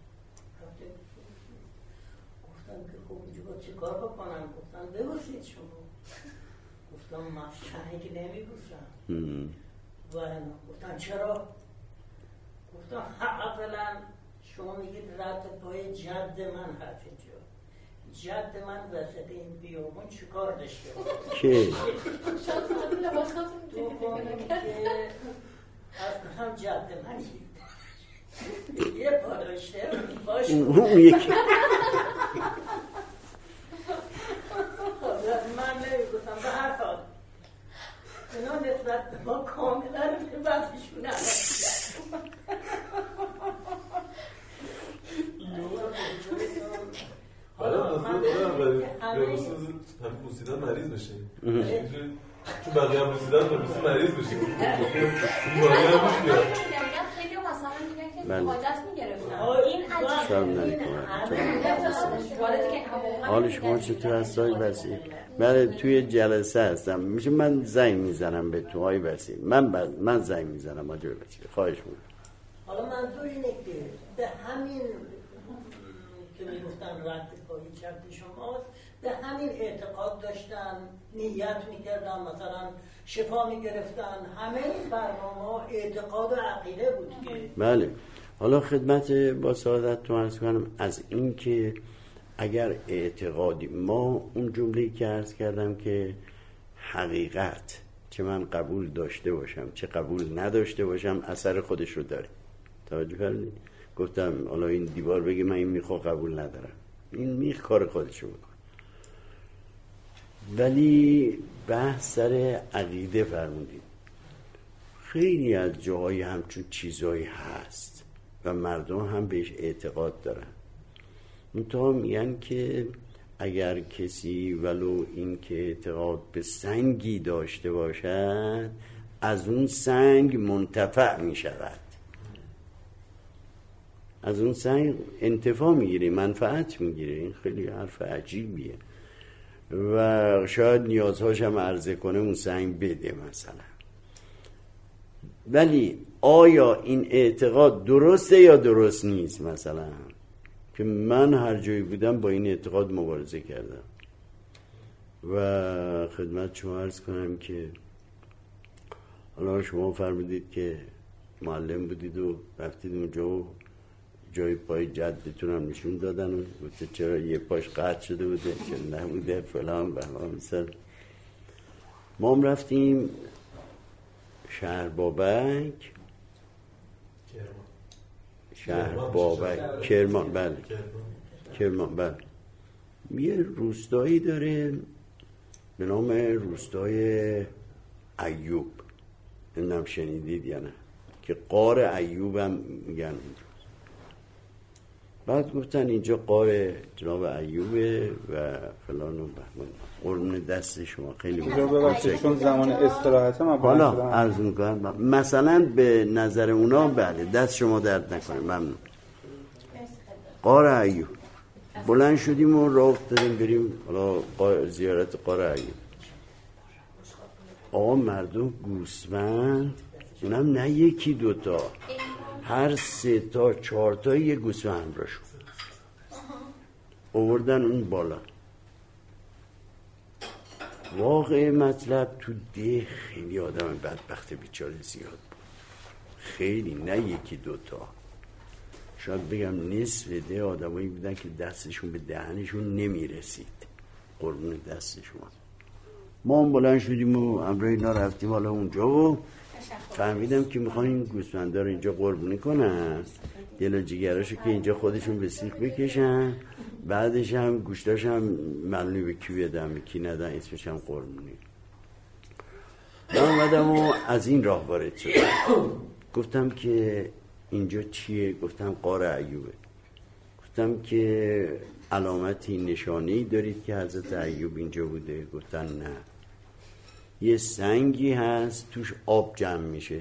گفتم که خب اینجا باید چه کار بکنم؟ گفتن ببوسید شما. گفتم من سنه که نمیبوسم. و گفتن چرا؟ گفتم اولا شما میگید رد پای جد من هست اینجا. جد من وسط این بیابون چه کار داشته بود؟ که؟ شاید ساعتی لباسات تو کنیم که از کنم جد من یه پا داشته باش اون یکی من نمیگفتم به هر حال اینا نسبت به ما کاملا بحثشون حالا من دارم برای همین بوسیدن مریض بشیم چون بقیه هم بوسیدن بوسیدن مریض بشیم این باری هم روش بیاد خیلی مثلا میگن که بله. حاجت میگرفتن این سلام عجیبه علیکم. حال شما چطور هست آقای بسیل؟ بله توی جلسه هستم. میشه من زنگ میزنم به تو آقای بسیل. من ب... من زنگ میزنم آقای بسیل. خواهش میکنم. حالا منظور اینه که به همین که میگفتن رد پای جد شماست به همین اعتقاد داشتن، نیت میکردن، مثلا شفا میگرفتن. همه این برنامه اعتقاد و عقیده بود که بله. حالا خدمت با سعادتتون عرض کنم از این که اگر اعتقادی ما اون جمله‌ای که عرض کردم که حقیقت چه من قبول داشته باشم چه قبول نداشته باشم اثر خودش رو داره. توجه کردید؟ گفتم حالا این دیوار بگه من این میخوا قبول ندارم، این میخ کار خودش رو میکنه. ولی بحث سر عقیده فرمودید. خیلی از جاهای همچون چیزایی هست و مردم هم بهش اعتقاد دارن. منتها میگن که اگر کسی ولو این که اعتقاد به سنگی داشته باشد از اون سنگ منتفع می شود، از اون سنگ انتفاع میگیره، منفعت میگیره. این خیلی حرف عجیبیه و شاید نیازهاش هم عرضه کنه اون سنگ بده مثلا. ولی آیا این اعتقاد درسته یا درست نیست؟ مثلا که من هر جایی بودم با این اعتقاد مبارزه کردم و خدمت شما عرض کنم که حالا شما فرمودید که معلم بودید و رفتید اونجا و جای پای جدتون هم نشون دادن و گفته چرا یه پاش قطع شده بوده چرا نبوده فلان بهمان. مثلا ما هم رفتیم شهر بابک، شهر بابک کرمان، بله کرمان، بله یه روستایی داره به نام روستای ایوب، نمیدونم شنیدید یا نه، که غار ایوب هم میگن. بعد گفتن اینجا غار جناب ایوبه و فلان و بهمان. قربون دست شما خیلی ببخشید چون زمان استراحت ما حالا عرض میکنم مثلا به نظر اونا بله دست شما درد نکنه، ممنون. غار ایوب بلند شدیم و راه افتادیم بریم حالا زیارت غار ایوب. آقا مردم گوسفند، اونم نه یکی دوتا، هر سه تا چهار تا یه گوسفند همراهشون آوردن اون بالا. واقع مطلب تو ده خیلی آدم بدبخت بیچاره زیاد بود، خیلی نه یکی دوتا، شاید بگم نصف ده آدمایی بودن که دستشون به دهنشون نمیرسید. قربون دست شما. ما هم بلند شدیم و امروز اینا رفتیم حالا اونجا و فهمیدم که میخوان این گوسفندا رو اینجا قربونی کنن، دل و جگراشو که اینجا خودشون به سیخ بکشن، بعدش هم گوشتاش هم معلومی به کی بدن به کی ندن، اسمش هم قربونی. من اومدم و از این راه وارد شدم. گفتم که اینجا چیه؟ گفتم غار ایوبه. گفتم که علامتی نشانه‌ای دارید که حضرت ایوب اینجا بوده؟ گفتن نه. یه سنگی هست توش آب جمع میشه،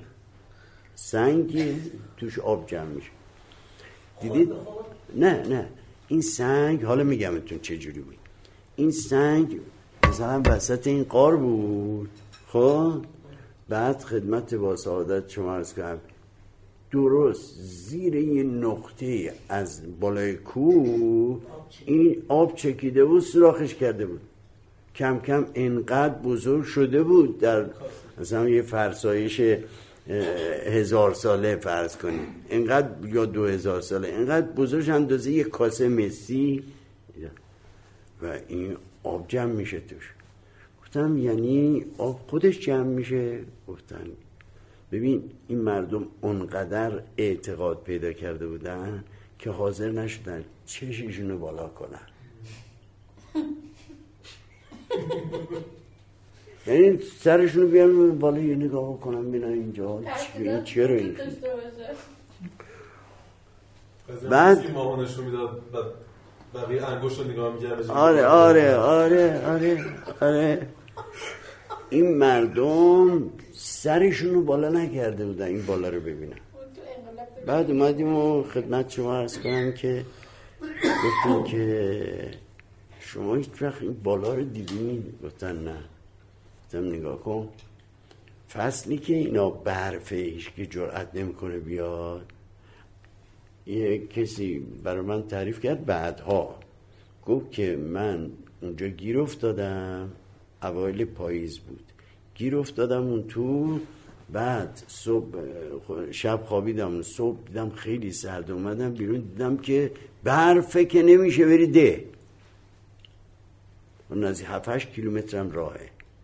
سنگی توش آب جمع میشه. دیدید؟ نه نه این سنگ حالا میگم اتون چه جوری بود. این سنگ مثلا وسط این غار بود، خب بعد خدمت با سعادت شما عرض کنم درست زیر یه نقطه از بالای کوه این آب چکیده بود، سوراخش کرده بود، کم کم انقدر بزرگ شده بود، در مثلا یه فرسایش هزار ساله فرض کنید، انقدر یا دو هزار ساله، انقدر بزرگ اندازه یه کاسه مسی و این آب جمع میشه توش. گفتم یعنی آب خودش جمع میشه؟ گفتن ببین این مردم اونقدر اعتقاد پیدا کرده بودن که حاضر نشدن چششونو بالا کنن. یعنی سرشونو بیان بالا یه نگاه کنن ببینن اینجا چرا این بعد مامانشو میداد بقیه انگوشو نگاه می‌کرد. آره آره آره آره آره این مردم سرشونو بالا نکرده بودن این بالا رو ببینن. بعد اومدیم و خدمت شما عرض کنم که گفتیم که شما هیچ وقت این بالا رو دیدین؟ گفتن نه. گفتم نگاه کن، فصلی که اینا برفه هیچ که جرأت نمیکنه بیاد. یه کسی برای من تعریف کرد بعدها، گفت که من اونجا گیر افتادم، اوایل پاییز بود، گیر افتادم اون تو، بعد صبح شب خوابیدم، صبح دیدم خیلی سرد، اومدم بیرون دیدم که برفه که نمیشه بری ده، اون از هفت هشت کیلومتر هم راهه.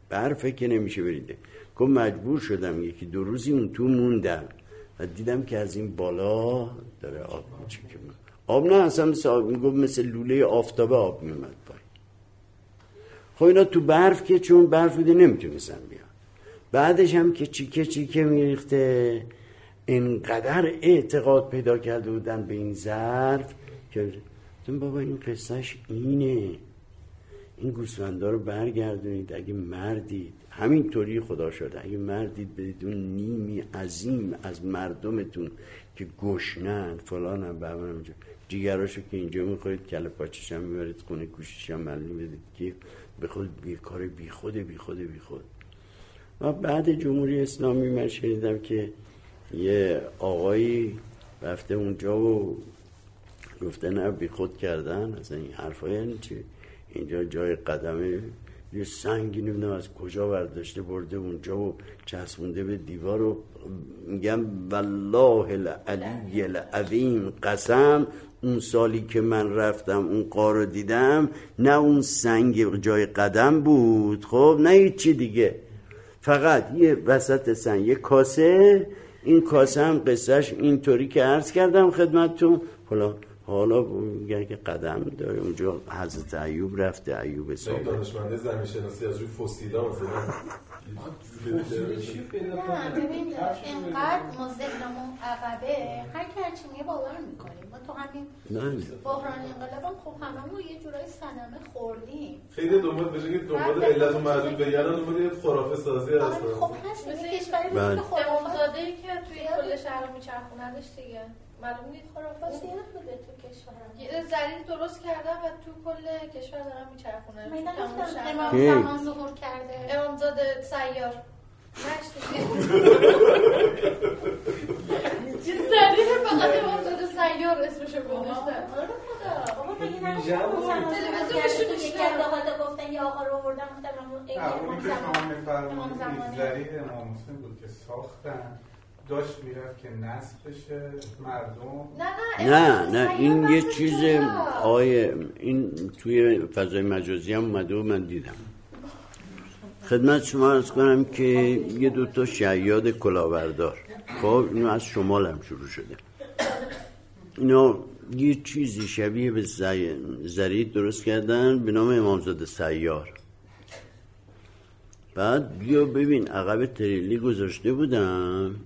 برفه که نمیشه بریده. گفت مجبور شدم یکی دو روزی اون تو موندم و دیدم که از این بالا داره آب میچکه. آب نه اصلا مثل آب، میگفت مثل لوله آفتابه آب میومد پای. خب اینا تو برف که چون برف بوده نمیتونستن بیان. بعدش هم که چیکه چیکه میریخته، اینقدر اعتقاد پیدا کرده بودن به این ظرف که بابا این قصهش اینه، این گوسفندا رو برگردونید اگه مردید، همینطوری خدا شده، اگه مردید بدید اون نیمی عظیم از مردمتون که گشنن فلانم بهمنم جیگراشو که اینجا میخورید کله پاچش هم میبرید خونه گوشش هم معلوم بدید که به خود بیکار بی خوده بی خوده بی خود. و بعد جمهوری اسلامی من شنیدم که یه آقایی رفته اونجا و گفته نه بی خود کردن، اصلا این حرفا یعنی چی؟ اینجا جای قدمه یه سنگی نمیدونم از کجا برداشته برده اونجا و چسبونده به دیوار و میگم والله العلی العظیم قسم اون سالی که من رفتم اون غار رو دیدم نه اون سنگ جای قدم بود، خب نه هیچی دیگه، فقط یه وسط سنگ یه کاسه، این کاسه هم قصهش اینطوری که عرض کردم خدمتتون. حالا حالا میگه که قدم داره اونجا حضرت ایوب رفته، ایوب صاحب دانشمنده زمین شناسی از روی فسیلا مثلا نه ببین اینقدر ما ذهنمون عقبه هر کی هرچی میگه باور میکنیم. ما تو همین بحران انقلاب خب هممون یه جورایی صدمه خوردیم. خیلی دنبال بشه که دنبال علت و معلول بگردن دنبال یه خرافه سازی هستن. خب هست مثل کشوری مثل امامزاده‌ای که توی کل شهر میچرخونندش دیگه معلوم نیست خرافه زیاد بوده تو کشورم. یه ذلیل درست کردن و تو کل کشور دارن میچرخونن. من نگفتم امام زمان ظهور کرده. امامزاده سیار. نشتی. چه ذلیل فقط امامزاده سیار اسمشو گذاشتن. بابا مگه نگفتم تلویزیونشون نشون داد گفتن یه آقا رو آوردن گفتم امام زمان. امام زمان ذلیل امام مسلم بود که ساختن داشت میرفت که نصب بشه مردم. نه نه نه این یه چیز آیه این توی فضای مجازی هم اومده و من دیدم. خدمت شما عرض کنم که یه دوتا شیاد کلاهبردار، خب اینو از شمال هم شروع شده، اینا یه چیزی شبیه به زرید درست کردن به نام امامزاده سیار. بعد بیا ببین عقب تریلی گذاشته بودم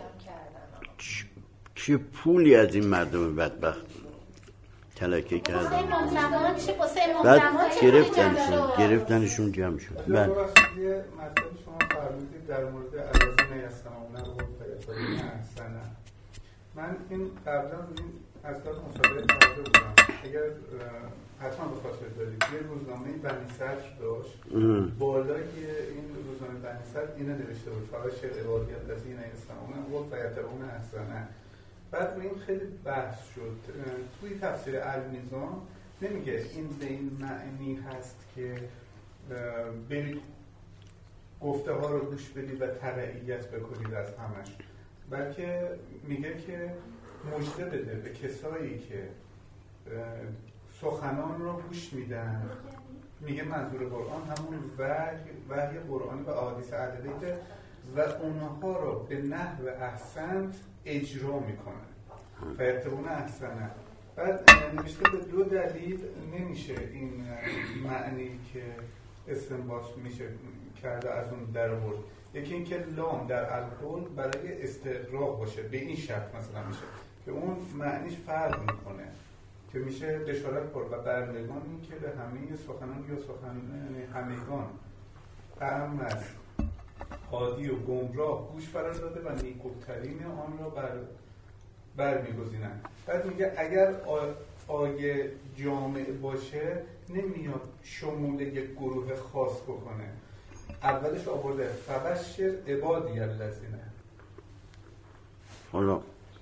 چه پولی از این مردم بدبخت تلکه کردن. بعد گرفتنشون گرفتنشون جمع شد. بعد یه مطلب شما فرمودید در مورد الذین یستمعون القول فیتبعون من این قبلا این از کار مصاحبه کرده بودم، اگر حتما به خاطر دارید یه روزنامه بنی صدر داشت بالای این روزنامه بنی صدر اینو نوشته بود فقط شعر عبادی الذین یستمعون القول فیتبعون احسنه. بعد این خیلی بحث شد توی تفسیر المیزان، نمیگه این به این معنی هست که برید گفته ها رو گوش بدید و تبعیت بکنید از همش، بلکه میگه که مژده بده به کسایی که سخنان رو گوش میدن. میگه منظور قرآن همون وحی وحی قرآنی و احادیث اهل بیت و اونها رو به نحو احسن اجرا میکنن فیتبعون احسنه. بعد نوشته به دو دلیل نمیشه این معنی که استنباط میشه کرده از اون در آورد. یکی این که لام در القول برای استغراق باشه، به این شرط مثلا میشه که اون معنیش فرق میکنه که میشه بشارت بر و برندگانی که به همه سخنان یا سخن همگان اهم است عادی و گمراه گوش فرا داده و نیکوترین آن را بر برمیگزینن. بعد میگه اگر آیه جامع باشه نمیاد شمول یک گروه خاص بکنه. اولش آورده فبشر عبادی الذین. حالا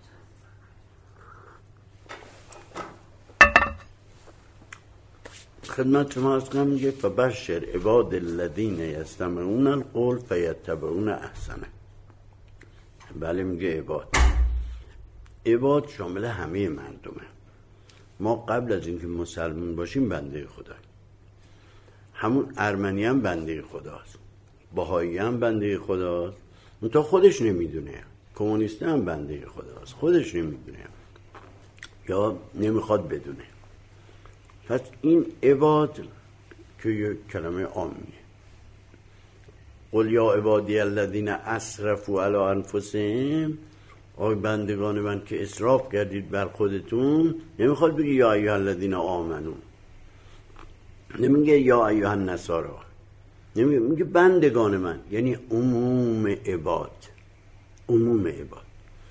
خدمت شما از کنم میگه فبشر عباد الذین یستمعون القول فیتبعون احسنه. بله میگه عباد، عباد شامل همه مردمه. ما قبل از اینکه مسلمان باشیم بنده خدا، همون ارمنی هم بنده خداست. بهایی هم بنده خداست، منتها خودش نمیدونه. کمونیست هم بنده خداست، خودش نمیدونه یا نمیخواد بدونه. پس این عباد که یک کلمه عامیه. قل یا عبادی الذین اسرفوا علی انفسهم، آی بندگان من که اسراف کردید بر خودتون. نمیخواد بگی یا ایها الذین آمنو، نمیگه یا ایها النصارى، نمیگه بندگان من، یعنی عموم عباد، عموم عباد.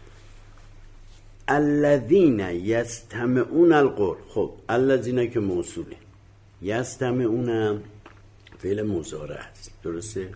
الذین یستمعون القول. خب الذین که موصوله، یستمعون فعل مضارع است، درسته؟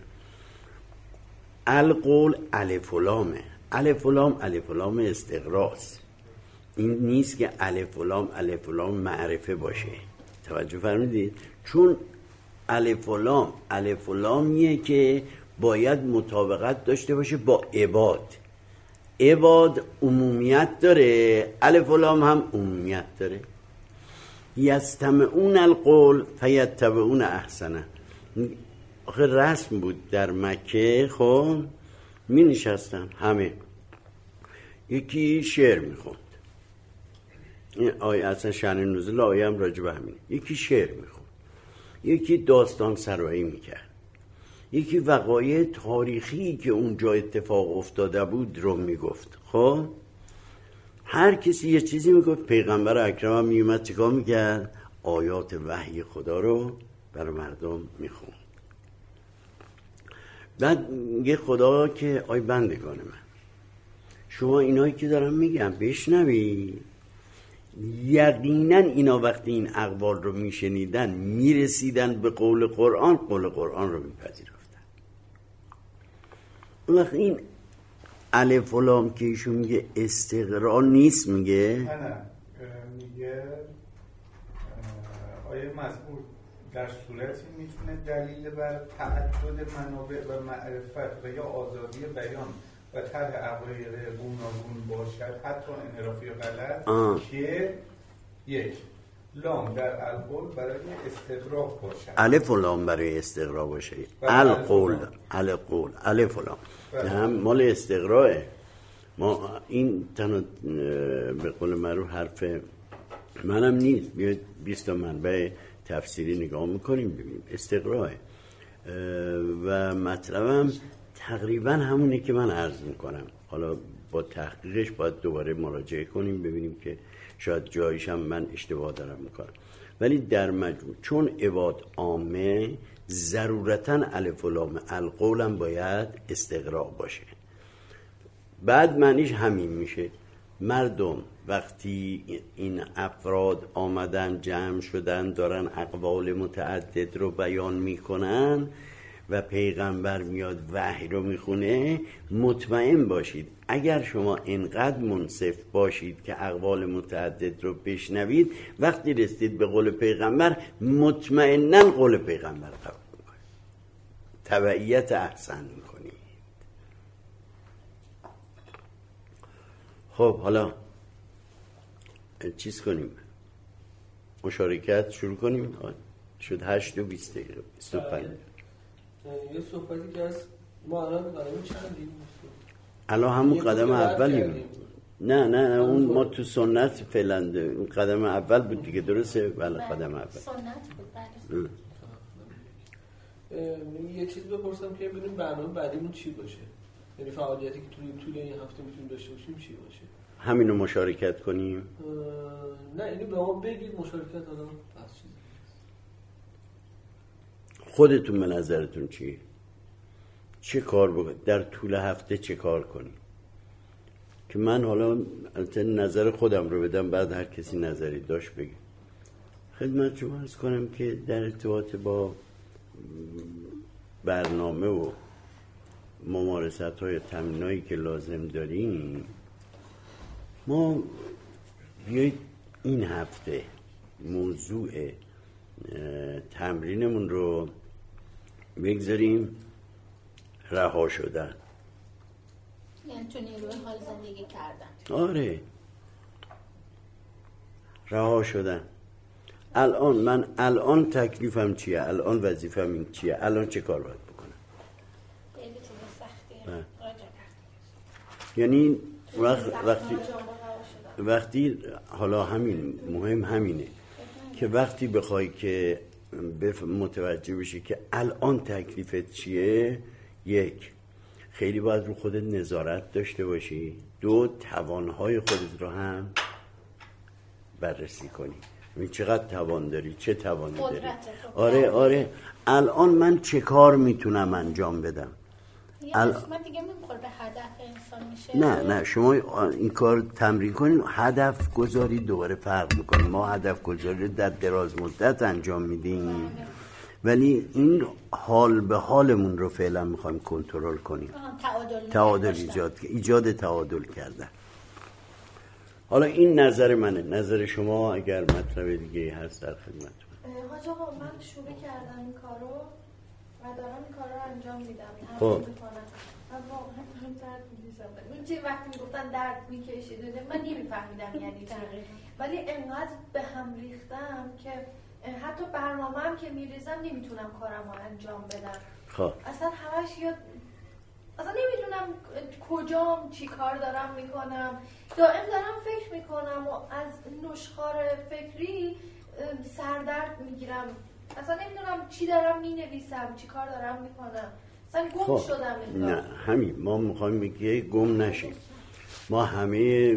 القول الف و لامه. الف و لام الف و لام استقراست. این نیست که الف و لام الف و لام معرفه باشه. توجه فرمودید؟ چون الف و لام الف و لامیه که باید مطابقت داشته باشه با عباد. عباد عمومیت داره، الف و لام هم عمومیت داره. یستمعون القول فیتبعون احسنه. آخه رسم بود در مکه، خب می نشستن همه، یکی شعر می خوند، این آیه اصلا شأن نزول آیه هم راجع به همین، یکی شعر می خوند، یکی داستان سرایی می کرد، یکی وقایع تاریخی که اونجا اتفاق افتاده بود رو می گفت. خب هر کسی یه چیزی می گفت. پیغمبر اکرم هم می اومد چیکار می کرد؟ آیات وحی خدا رو برای مردم می خوند. بعد میگه خدا که آی بندگان من، شما اینایی که دارم میگم بشنوی، یقینا اینا وقتی این اقوال رو میشنیدن میرسیدن به قول قرآن، قول قرآن رو میپذیرفتن. اون وقت این الف و لام که ایشون میگه استقرا نیست، میگه نه نه میگه آیه مزمور در صورتی میتونه دلیل بر تعدد منابع و معرفت و یا آزادی بیان و طرح عقاید گوناگون باشد، حتی انحرافی غلط آه. که یک لام در القول برای استغراق باشد، الف و لام برای استغراق باشه، القول القول الف و لام هم مال استغراقه. ما این تنها به قول معروف حرف منم نیست، بیاید بیست تا منبع تفسیری نگاه میکنیم ببینیم استقراءه و مطلبم تقریبا همونه که من عرض میکنم. حالا با تحقیقش باید دوباره مراجعه کنیم ببینیم که شاید جایش هم من اشتباه دارم میکنم، ولی در مجموع چون عباد عامه ضرورتاً الف و لام القولم باید استقراء باشه. بعد معنیش همین میشه، مردم وقتی این افراد آمدن جمع شدن دارن اقوال متعدد رو بیان میکنن و پیغمبر میاد وحی رو میخونه، مطمئن باشید اگر شما اینقدر منصف باشید که اقوال متعدد رو بشنوید، وقتی رسید به قول پیغمبر مطمئناً قول پیغمبر قبول میکنید، تبعیت احسن میکنید. خب حالا چیز کنیم، مشارکت شروع کنیم. شد هشت و بیست دقیقه بیست و پنج. یه صحبتی که از ما الان قدم چندیم؟ الان همون قدم اولیم. نه نه اون ما تو سنت فعلا اون قدم اول بود دیگه، درسته؟ بله قدم اول سنت بود. بله. یه چیز بپرسم که ببینیم برنامه بعدیمون چی باشه، یعنی فعالیتی که طول طول این هفته میتونیم داشته باشیم چی باشه؟ همینو مشارکت کنیم؟ نه اینو به ما بگید مشارکت آدم از چیز. خودتون به نظرتون چی؟ چه کار بکنید؟ در طول هفته چه کار کنیم؟ که من حالا نظر خودم رو بدم، بعد هر کسی نظری داشت بگید. خدمت شما عرض کنم که در ارتباط با برنامه و ممارست های تمرینایی که لازم داریم، ما بیایید این هفته موضوع تمرینمون رو بگذاریم رها شدن. یعنی تو نیروی حال زندگی کردن. آره رها شدن. الان من الان تکلیفم چیه؟ الان وظیفم این چیه؟ الان چه کار باید بکنم؟ یعنی وقت وقتی وقتی حالا همین مهم همینه که وقتی بخوای که متوجه بشی که الان تکلیفت چیه، یک، خیلی باید رو خودت نظارت داشته باشی، دو، توانهای خودت رو هم بررسی کنی، ببین چقدر توان داری، چه توانی داری. آره آره الان من چه کار میتونم انجام بدم. ال... من دیگه میخور به هدف انسان میشه. نه نه شما این کار تمرین کنین، هدف گذاری دوباره فرق میکنه. ما هدف گذاری در دراز مدت انجام میدیم ولی این حال به حالمون رو فعلا میخوایم کنترل کنیم. تعادل تعادل ایجاد ایجاد تعادل کردن. حالا این نظر منه، نظر شما اگر مطلب دیگه هست در خدمتتون. حاج آقا من شروع کردم این کارو و دارم این کار رو انجام میدم. خب من واقعا هم درد می‌کشم. اون چه وقتی میگفتن درد میکشید من نمیفهمیدم یعنی چی، ولی انقدر به هم ریختم که حتی برنامه هم که میریزم نمیتونم کارم رو انجام بدم. خب اصلا همش یاد اصلا نمیدونم کجام چی کار دارم میکنم، دائم دارم فکر میکنم و از نشخوار فکری سردرد میگیرم، اصلا نمیدونم چی دارم مینویسم، چی کار دارم میکنم، اصلا گم خب. شدم. نه همین ما میخوایم بگی گم نشیم. ما همه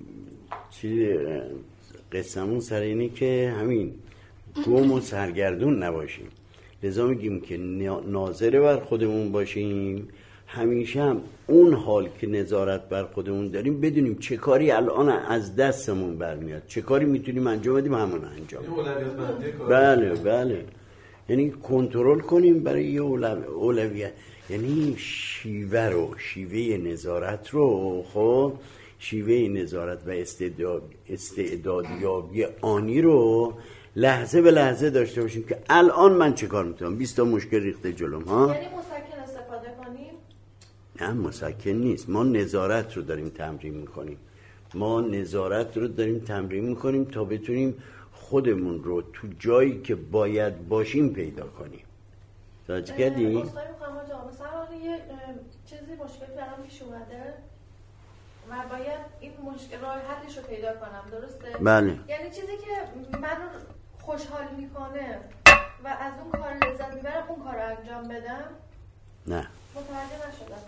چی قسمون سر اینه که همین گم و سرگردون نباشیم، لذا میگیم که ناظر بر خودمون باشیم، همیشه هم اون حال که نظارت بر خودمون داریم بدونیم چه کاری الان از دستمون برمیاد، چه کاری میتونیم انجام بدیم همون انجام بدیم. بله بله یعنی کنترل کنیم برای یه اولویت، یعنی شیوه رو شیوه نظارت رو خب شیوه نظارت و استعداد استعدادیابی آنی رو لحظه به لحظه داشته باشیم که الان من چه کار میتونم. بیست تا مشکل ریخته جلوم ها، یعنی مسکن استفاده کنیم؟ نه مسکن نیست، ما نظارت رو داریم تمرین میکنیم، ما نظارت رو داریم تمرین میکنیم تا بتونیم خودمون رو تو جایی که باید باشیم پیدا کنیم. توجه کردی؟ اصلا میخوام آجا مثلا یه چیزی مشکل برام پیش اومده و باید این مشکل راه حلش رو پیدا کنم، درسته؟ بله. یعنی چیزی که منو خوشحال میکنه و از اون کار لذت میبرم اون کار رو انجام بدم؟ نه متوجه نشدم.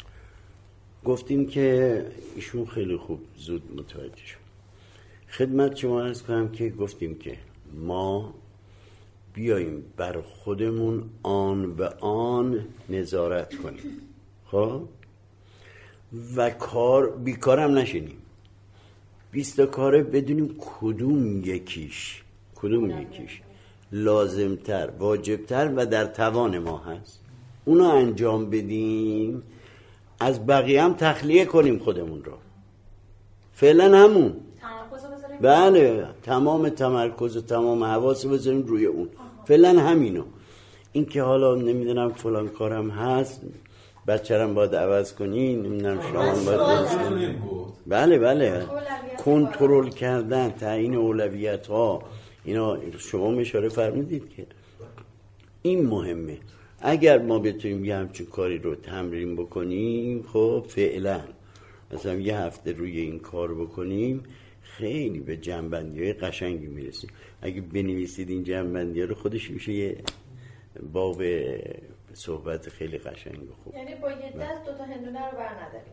گفتیم که ایشون خیلی خوب زود متوجه شد. خدمت شما عرض کنم که گفتیم که ما بیاییم بر خودمون آن به آن نظارت کنیم خب و کار بیکارم نشینیم، بیست تا کاره بدونیم کدوم یکیش کدوم یکیش لازمتر واجبتر و در توان ما هست اونو انجام بدیم، از بقیه هم تخلیه کنیم خودمون رو، فعلا همون بله تمام تمرکز و تمام حواس بذاریم روی اون، فعلا همینو. این که حالا نمیدونم فلان کارم هست بچه‌رم باید عوض کنی، نمیدونم شما باید عوض کنی. بله بله کنترل کردن، تعیین اولویت ها، اینا شما اشاره فرمودید که این مهمه. اگر ما بتونیم یه همچین کاری رو تمرین بکنیم خب فعلا مثلا یه هفته روی این کار بکنیم خیلی به جنبندی های قشنگی میرسیم. اگه بنویسید این جنبندی ها رو خودش میشه یه باب صحبت خیلی قشنگ و خوب. یعنی با یه دست دوتا هندونه رو بر نداریم.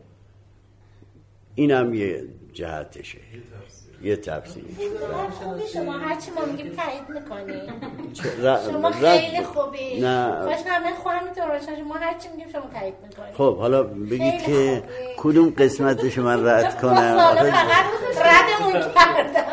این هم یه جهتشه، یه تفسیر. خوبی شما هرچی ما میگیم تایید میکنیم. ر... شما خیلی خوبی. نه باش همه خواهم میتونه روشن شما هرچی میگیم شما تایید میکنیم. خب حالا بگید که کدوم قسمتش من رد کنم. حالا فقط ردمون کردم.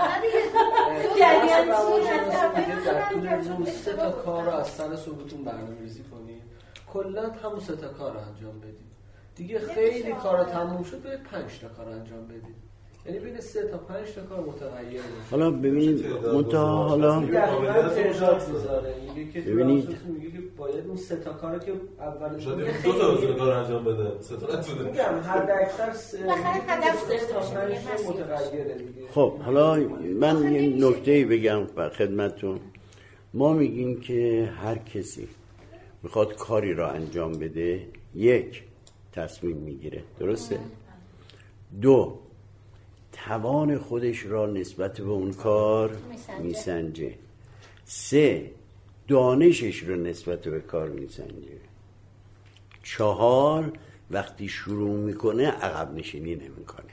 در طول روز سه تا کار رو از سر صبحتون برنامه‌ریزی کنید، کلا همون سه تا کار رو انجام بدید. دیگه خیلی کارا تموم شد برید پنج تا کار انجام بدید، یعنی بین سه تا پنج تا کار متغیر باشه. حالا ببینید منتها حالا ببینید میگه که باید اون سه تا کارو که اول دو تا از کار انجام بده، سه تا نتونه. میگم حد اکثر سه هدف داشته باشه متغیره دیگه. خب حالا من یه نکته‌ای بگم خدمتتون. ما میگیم که هر کسی میخواد کاری را انجام بده یک تصمیم میگیره، درسته؟ دو، توان خودش را نسبت به اون کار میسنجه. سه، دانشش رو نسبت به کار میسنجه. چهار، وقتی شروع میکنه عقب نشینی نمیکنه.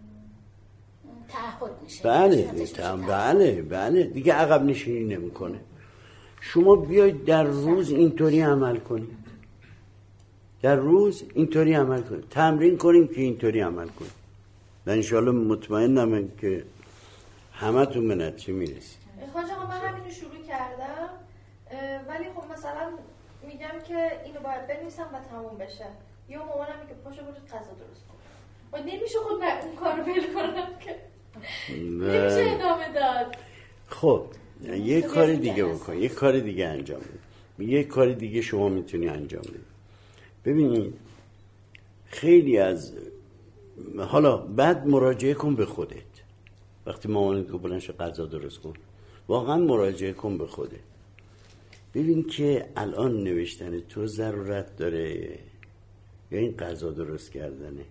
تعهد میشه. بله بله بله دیگه عقب نشینی نمیکنه. شما بیاید در روز اینطوری عمل کنید، در روز اینطوری عمل کنید، تمرین کنیم که اینطوری عمل کنیم و انشاءالله مطمئنم که همه تون به نتیجه میرسید. حاج آقا من همینو شروع کردم ولی خب مثلا میگم که اینو باید بنویسم و تموم بشه، یا مامانم میگه پاشو برو غذا درست کن و نمیشه خود من اون کارو ول کنم که نمیشه ادامه داد. خب یه کار دیگه بکن، یه کار دیگه انجام بده، یه کار دیگه شما میتونی انجام بدی. ببینید خیلی از حالا بعد مراجعه کن به خودت. وقتی مامانت گفت بلند شو غذا درست کن، واقعا مراجعه کن به خودت، ببین که الان نوشتن تو ضرورت داره یا این غذا درست کردنه.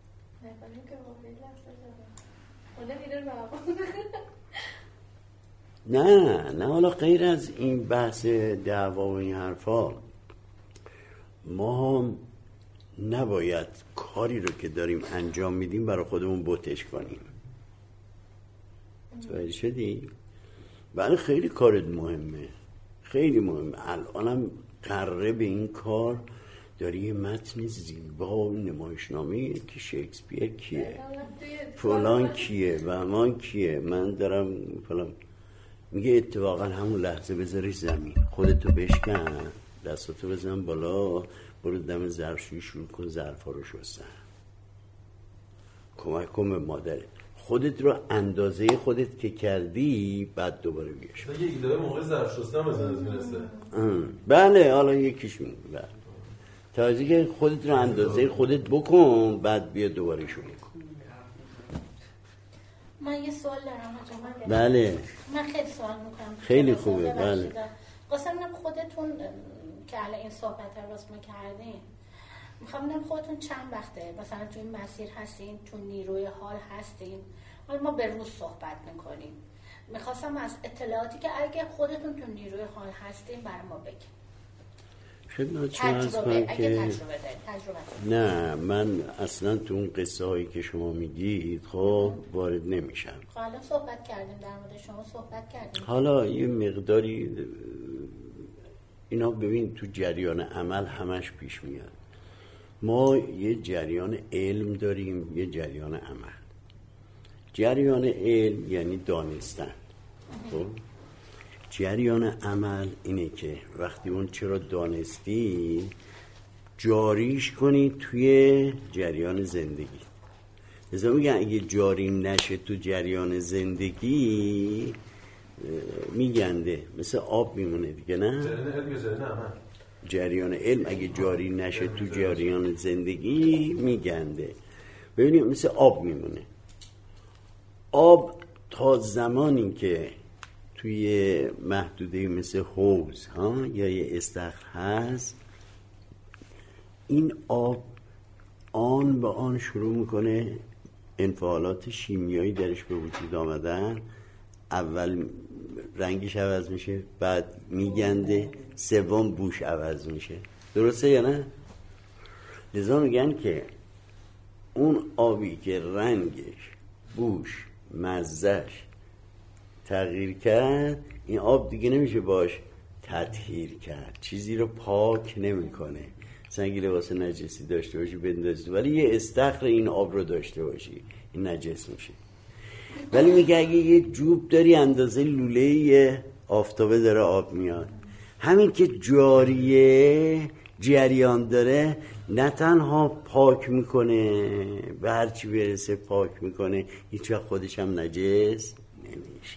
نه نه حالا غیر از این بحث دعوا و این حرفا، ما نباید کاری رو که داریم انجام میدیم برای خودمون بوتش کنیم. متوجه شدی؟ بله خیلی کارت مهمه، خیلی مهمه. الانم قراره به این کار داری یه متن زیبا و نمایشنامه که شکسپیر کیه، فلان کیه و من کیه، من دارم فلان. میگه اتفاقا همون لحظه بذاریش زمین، خودتو بشکن، دستاتو بزن بالا، برو دم ظرفشویی شروع کن ظرفا رو شستن، کمک کن به مادرت، خودت رو اندازه خودت که کردی بعد دوباره بیاش. یه ایده موقع ظرف شستن بزنید میرسه. بله حالا یکیش میگه بله تازه که خودت رو اندازه خودت بکن بعد بیا دوباره شروع کن. من یه سوال دارم حاجا. بله من خیلی سوال میکنم. خیلی خوبه. بله قسم اینم خودتون که الان این صحبت رو راست میکردین، میخوام ببینم خودتون چند وقته مثلا تو این مسیر هستین، تو نیروی حال هستین؟ حالا ما به روز صحبت میکنیم، میخواستم از اطلاعاتی که اگه خودتون تو نیروی حال هستین برای ما بگیم. خدمت شما از کنم که تجربه تجربه نه من اصلا تو اون قصه هایی که شما میگید خب وارد نمیشم. حالا صحبت کردیم در مورد شما صحبت کردیم. حالا یه مقداری اینا ببین تو جریان عمل همش پیش میاد. ما یه جریان علم داریم، یه جریان عمل. جریان علم یعنی دانستن، خب جریان عمل اینه که وقتی اون چرا دانستی جاریش کنی توی جریان زندگی. لذا میگن اگه جاری نشه تو جریان زندگی میگنده، مثل آب میمونه دیگه. نه جریان علم یا جریان عمل؟ جریان علم اگه جاری نشه تو جریان زندگی میگنده. ببینید مثل آب میمونه. آب تا زمانی که توی محدوده مثل حوض ها یا یه استخر هست، این آب آن به آن شروع میکنه انفعالات شیمیایی درش به وجود آمدن. اول رنگش عوض میشه، بعد میگنده، سوم بوش عوض میشه. درسته یا نه؟ لذا میگن که اون آبی که رنگش، بوش، مزهش تغییر کرد، این آب دیگه نمیشه باش تطهیر کرد، چیزی رو پاک نمیکنه. مثلا اگه لباس نجسی داشته باشی بندازی ولی یه استخر این آب رو داشته باشی، این نجس میشه. ولی میگه اگه یه جوب داری اندازه لوله آفتابه داره آب میاد، همین که جاریه جریان داره نه تنها پاک میکنه، به هر چی برسه پاک میکنه، هیچ وقت خودش هم نجس نمیشه.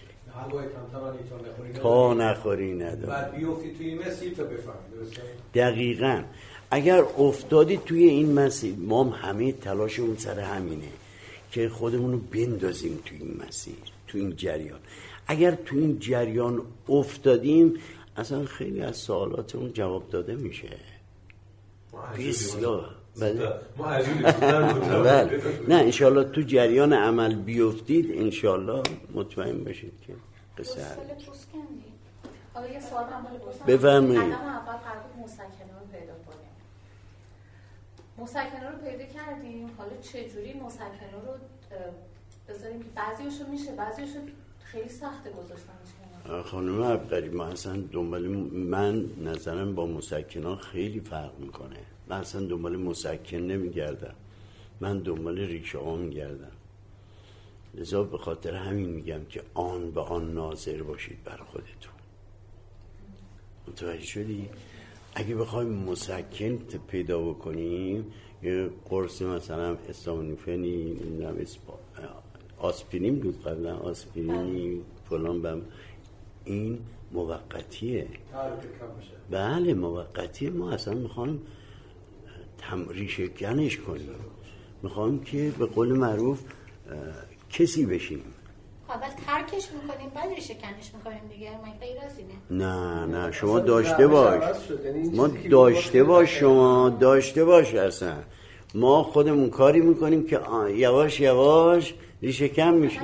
تا نخوری نداره. بعد بیوفتی توی این مسیر تا بفهمی. دقیقاً اگر افتادی توی این مسیر، ما هم همه تلاشمون سر همینه که خودمونو بندازیم توی این مسیر، توی این جریان. اگر توی این جریان افتادیم اصلا خیلی از سوالاتمون جواب داده میشه. بسیار بله. ما عجولی بودن بله. نه انشالله تو جریان عمل بیفتید انشالله مطمئن باشید که قصه هر حالا یه سوال هم بپرسم. بفرمایید. قدم اول قرار بود مسکنه رو پیدا کنیم. مسکنه رو پیدا کردیم، حالا چجوری مسکنه رو بذاریم که بعضیشو میشه بعضیشو خیلی سخته گذاشتنش. خانم عبقری، ما اصلا دنبال من نظرم با مسکنان خیلی فرق میکنه. من اصلا دنبال مسکن نمیگردم، من دنبال ریشه ها میگردم. لذا به خاطر همین میگم که آن به آن ناظر باشید بر خودتون. متوجه شدی؟ اگه بخوایم مسکن پیدا بکنیم، یه قرص مثلا استامینوفنی، نمیدونم آسپرین بود قبلا، آسپرینی فلان، بم این موقتیه. بله موقتیه. ما اصلا میخوایم ریشه کنش کنیم، میخوایم که به قول معروف کسی بشیم. اول ترکش میکنیم بعد ریشه کنش میکنیم دیگه، من غیر از اینه. نه نه شما داشته باش، ما داشته باش، شما داشته باش. اصلا ما خودمون کاری میکنیم که یواش یواش ریشه کن میشه.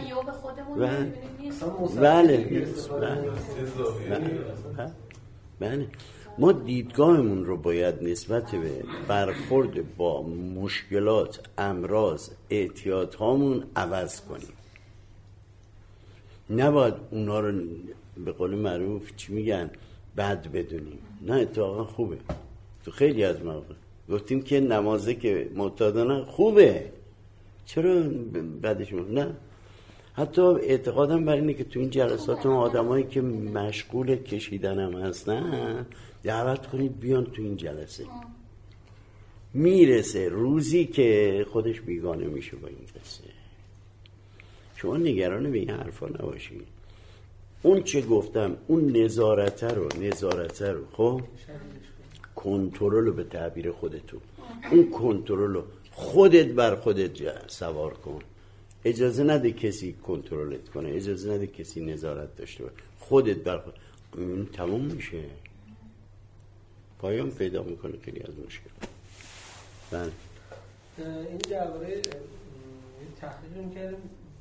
بله بله. ما دیدگاهمون رو باید نسبت به برخورد با مشکلات، امراض، اعتیاد هامون عوض کنیم. نباید اونا رو به قول معروف چی میگن بد بدونیم. نه اتفاقا خوبه. تو خیلی از مواقع گفتیم که نمازه که معتادانه خوبه، چرا بدش میگن؟ نه، حتی اعتقادم بر اینه که تو این جلسات اون آدمایی که مشغول کشیدن هم هستن دعوت کنید بیان تو این جلسه. میرسه روزی که خودش بیگانه میشه با این قصه. شما نگران به این حرفا نباشید. اون چه گفتم، اون نظارته رو نظارته رو خب کنترل رو به تعبیر خودتون، اون کنترل رو خودت بر خودت سوار کن. اجازه نده کسی کنترلت کنه، اجازه نده کسی نظارت داشته باشه، خودت بر خودت. این تموم میشه، پایان پیدا میکنه خیلی از مشکل. بله این درباره تحقیق میکردیم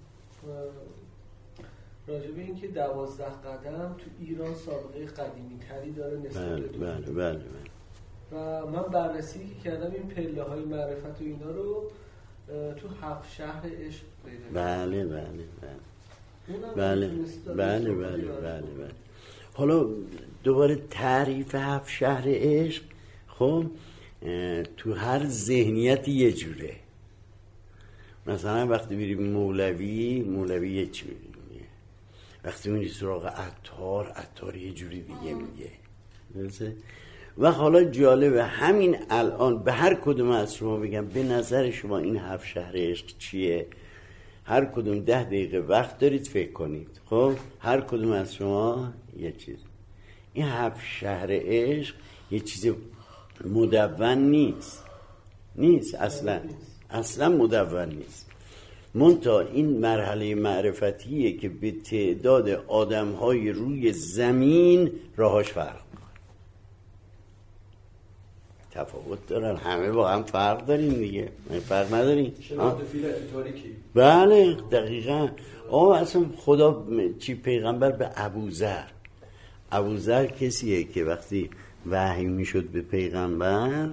راجبه این که دوازده قدم تو ایران سابقه قدیمی تری داره نسبت بله به بله بله بله. و من بررسی که کردم این پله های معرفت و اینا رو تو هفت شهر عشق پیدا بله بله بله بله بله بله بله بله. حالا دوباره تعریف هفت شهر عشق خب تو هر ذهنیتی یه جوره. مثلا وقتی میریم مولوی، مولوی یه جوری میگه، وقتی میری سراغ عطار، عطار یه جوری دیگه میگه. درسته؟ و حالا جالبه همین الان به هر کدوم از شما بگم به نظر شما این هفت شهر عشق چیه، هر کدوم ده دقیقه وقت دارید فکر کنید. خب هر کدوم از شما یه چیز. این هفت شهر عشق یه چیز مدون نیست، نیست اصلا، اصلا مدون نیست. منتها این مرحله معرفتیه که به تعداد آدم‌های روی زمین راهاش فرق می‌کنه. تفاوت دارن، همه با هم فرق داریم دیگه، فرق نداریم. بله دقیقاً. آه اصلا خدا چی پیغمبر به ابوذر، ابوذر کسیه که وقتی وحی میشد به پیغمبر،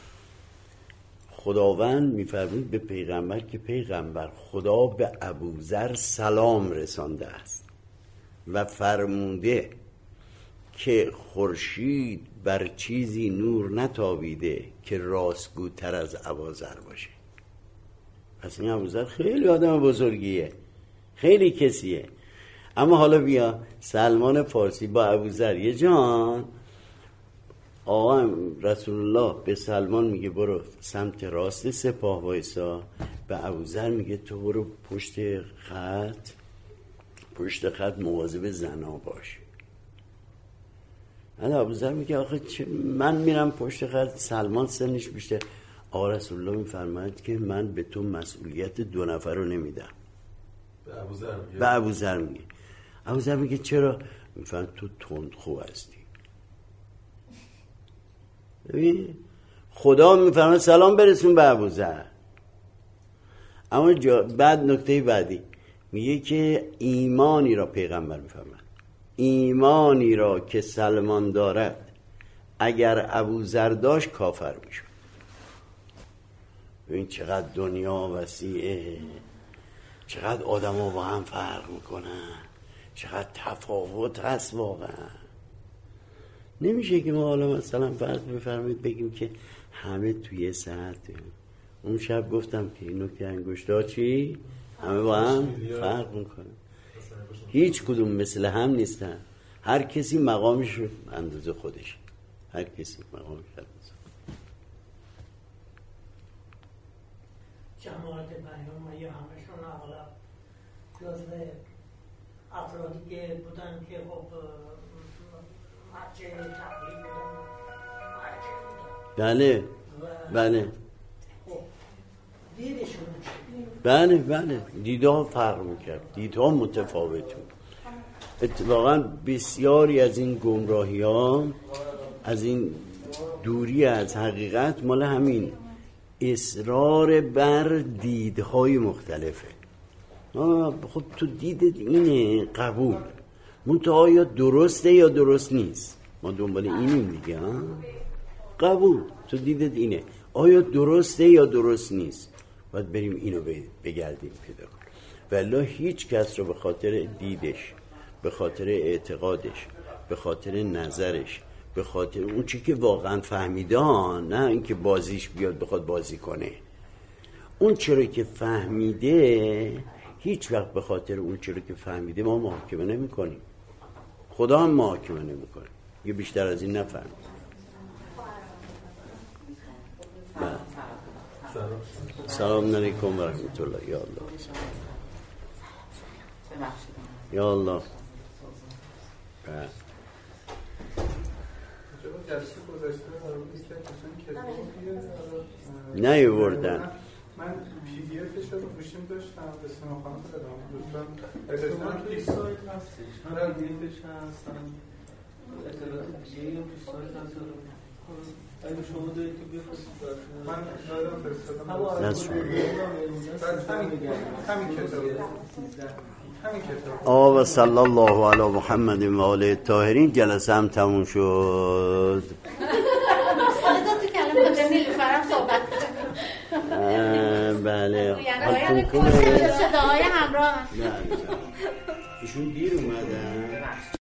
خداوند میفرمود به پیغمبر که پیغمبر خدا به ابوذر سلام رسانده است و فرموده که خورشید بر چیزی نور نتابیده که راستگوتر از ابوذر باشه. پس این ابوذر خیلی آدم بزرگیه، خیلی کسیه. اما حالا بیا سلمان فارسی با ابوذر یه جان. آقا رسول الله به سلمان میگه برو سمت راست سپاه وایسا، به ابوذر میگه تو برو پشت خط، پشت خط مواظب زنا باش. بعد ابوذر میگه آخه من میرم پشت خط، سلمان سنش بیشتر. آقا رسول الله میفرماید که من به تو مسئولیت دو نفر رو نمیدم. به ابوذر میگه به ابوذر میگه ابوذر میگه چرا؟ میفرماید تو تندخو هستی. ببین خدا میفرماید سلام برسون به ابوذر. اما جا بعد نکته بعدی میگه که ایمانی را پیغمبر میفرماید ایمانی را که سلمان دارد اگر ابوذر داشت کافر میشد. ببین چقدر دنیا وسیعه، چقدر آدم ها با هم فرق میکنن، چقدر تفاوت هست واقعا. نمیشه که ما حالا مثلا فرض بفرمایید بگیم که همه توی ساعت. اون شب گفتم که اینو که انگشتا چی همه با هم فرق میکنن، هیچ کدوم مثل هم نیستن، هر کسی مقامش اندازه خودش، هر کسی مقامش اندازه. جماعت پیامبر همشون اغلب جزو افرادی که بودن که خب مرجع تقلید بودن. بله بله دیدشون بله بله دیدها فرق میکرد، دیدها متفاوت بود. اتفاقا بسیاری از این گمراهی ها، از این دوری از حقیقت، مال همین اصرار بر دیدهای مختلفه. خب تو دیدت اینه قبول، منتها یا درسته یا درست نیست، ما دنبال اینیم دیگه. قبول تو دیدت اینه، آیا درسته یا درست نیست، باید بریم اینو بگردیم پیدا کنیم. والله هیچ کس رو به خاطر دیدش، به خاطر اعتقادش، به خاطر نظرش، به خاطر اون چی که واقعا فهمیدان، نه اینکه بازیش بیاد بخواد بازی کنه، اون چرا که فهمیده، هیچ وقت به خاطر اون چرا که فهمیده ما محاکمه نمی کنیم. خدا هم محاکمه نمی کنه، یه بیشتر از این نفهمید. سلام علیکم و رحمت الله. یا الله یا الله. نه بردن من پی دی افش رو گوشیم داشتم به سیما خانم دادم دوستان اطلاعات توی سایت هستش، من پی دی افش هستم، اطلاعات دیگه هم توی سایت هست. اگه شما دارید که بفرستید من دادم فرستادم همین کتاب همین کتاب. آقا و صلی الله علی محمد و آله الطاهرین. جلسه هم تموم شد. بله حالتون خوبه؟ صداهای همراه ایشون دیر اومدن.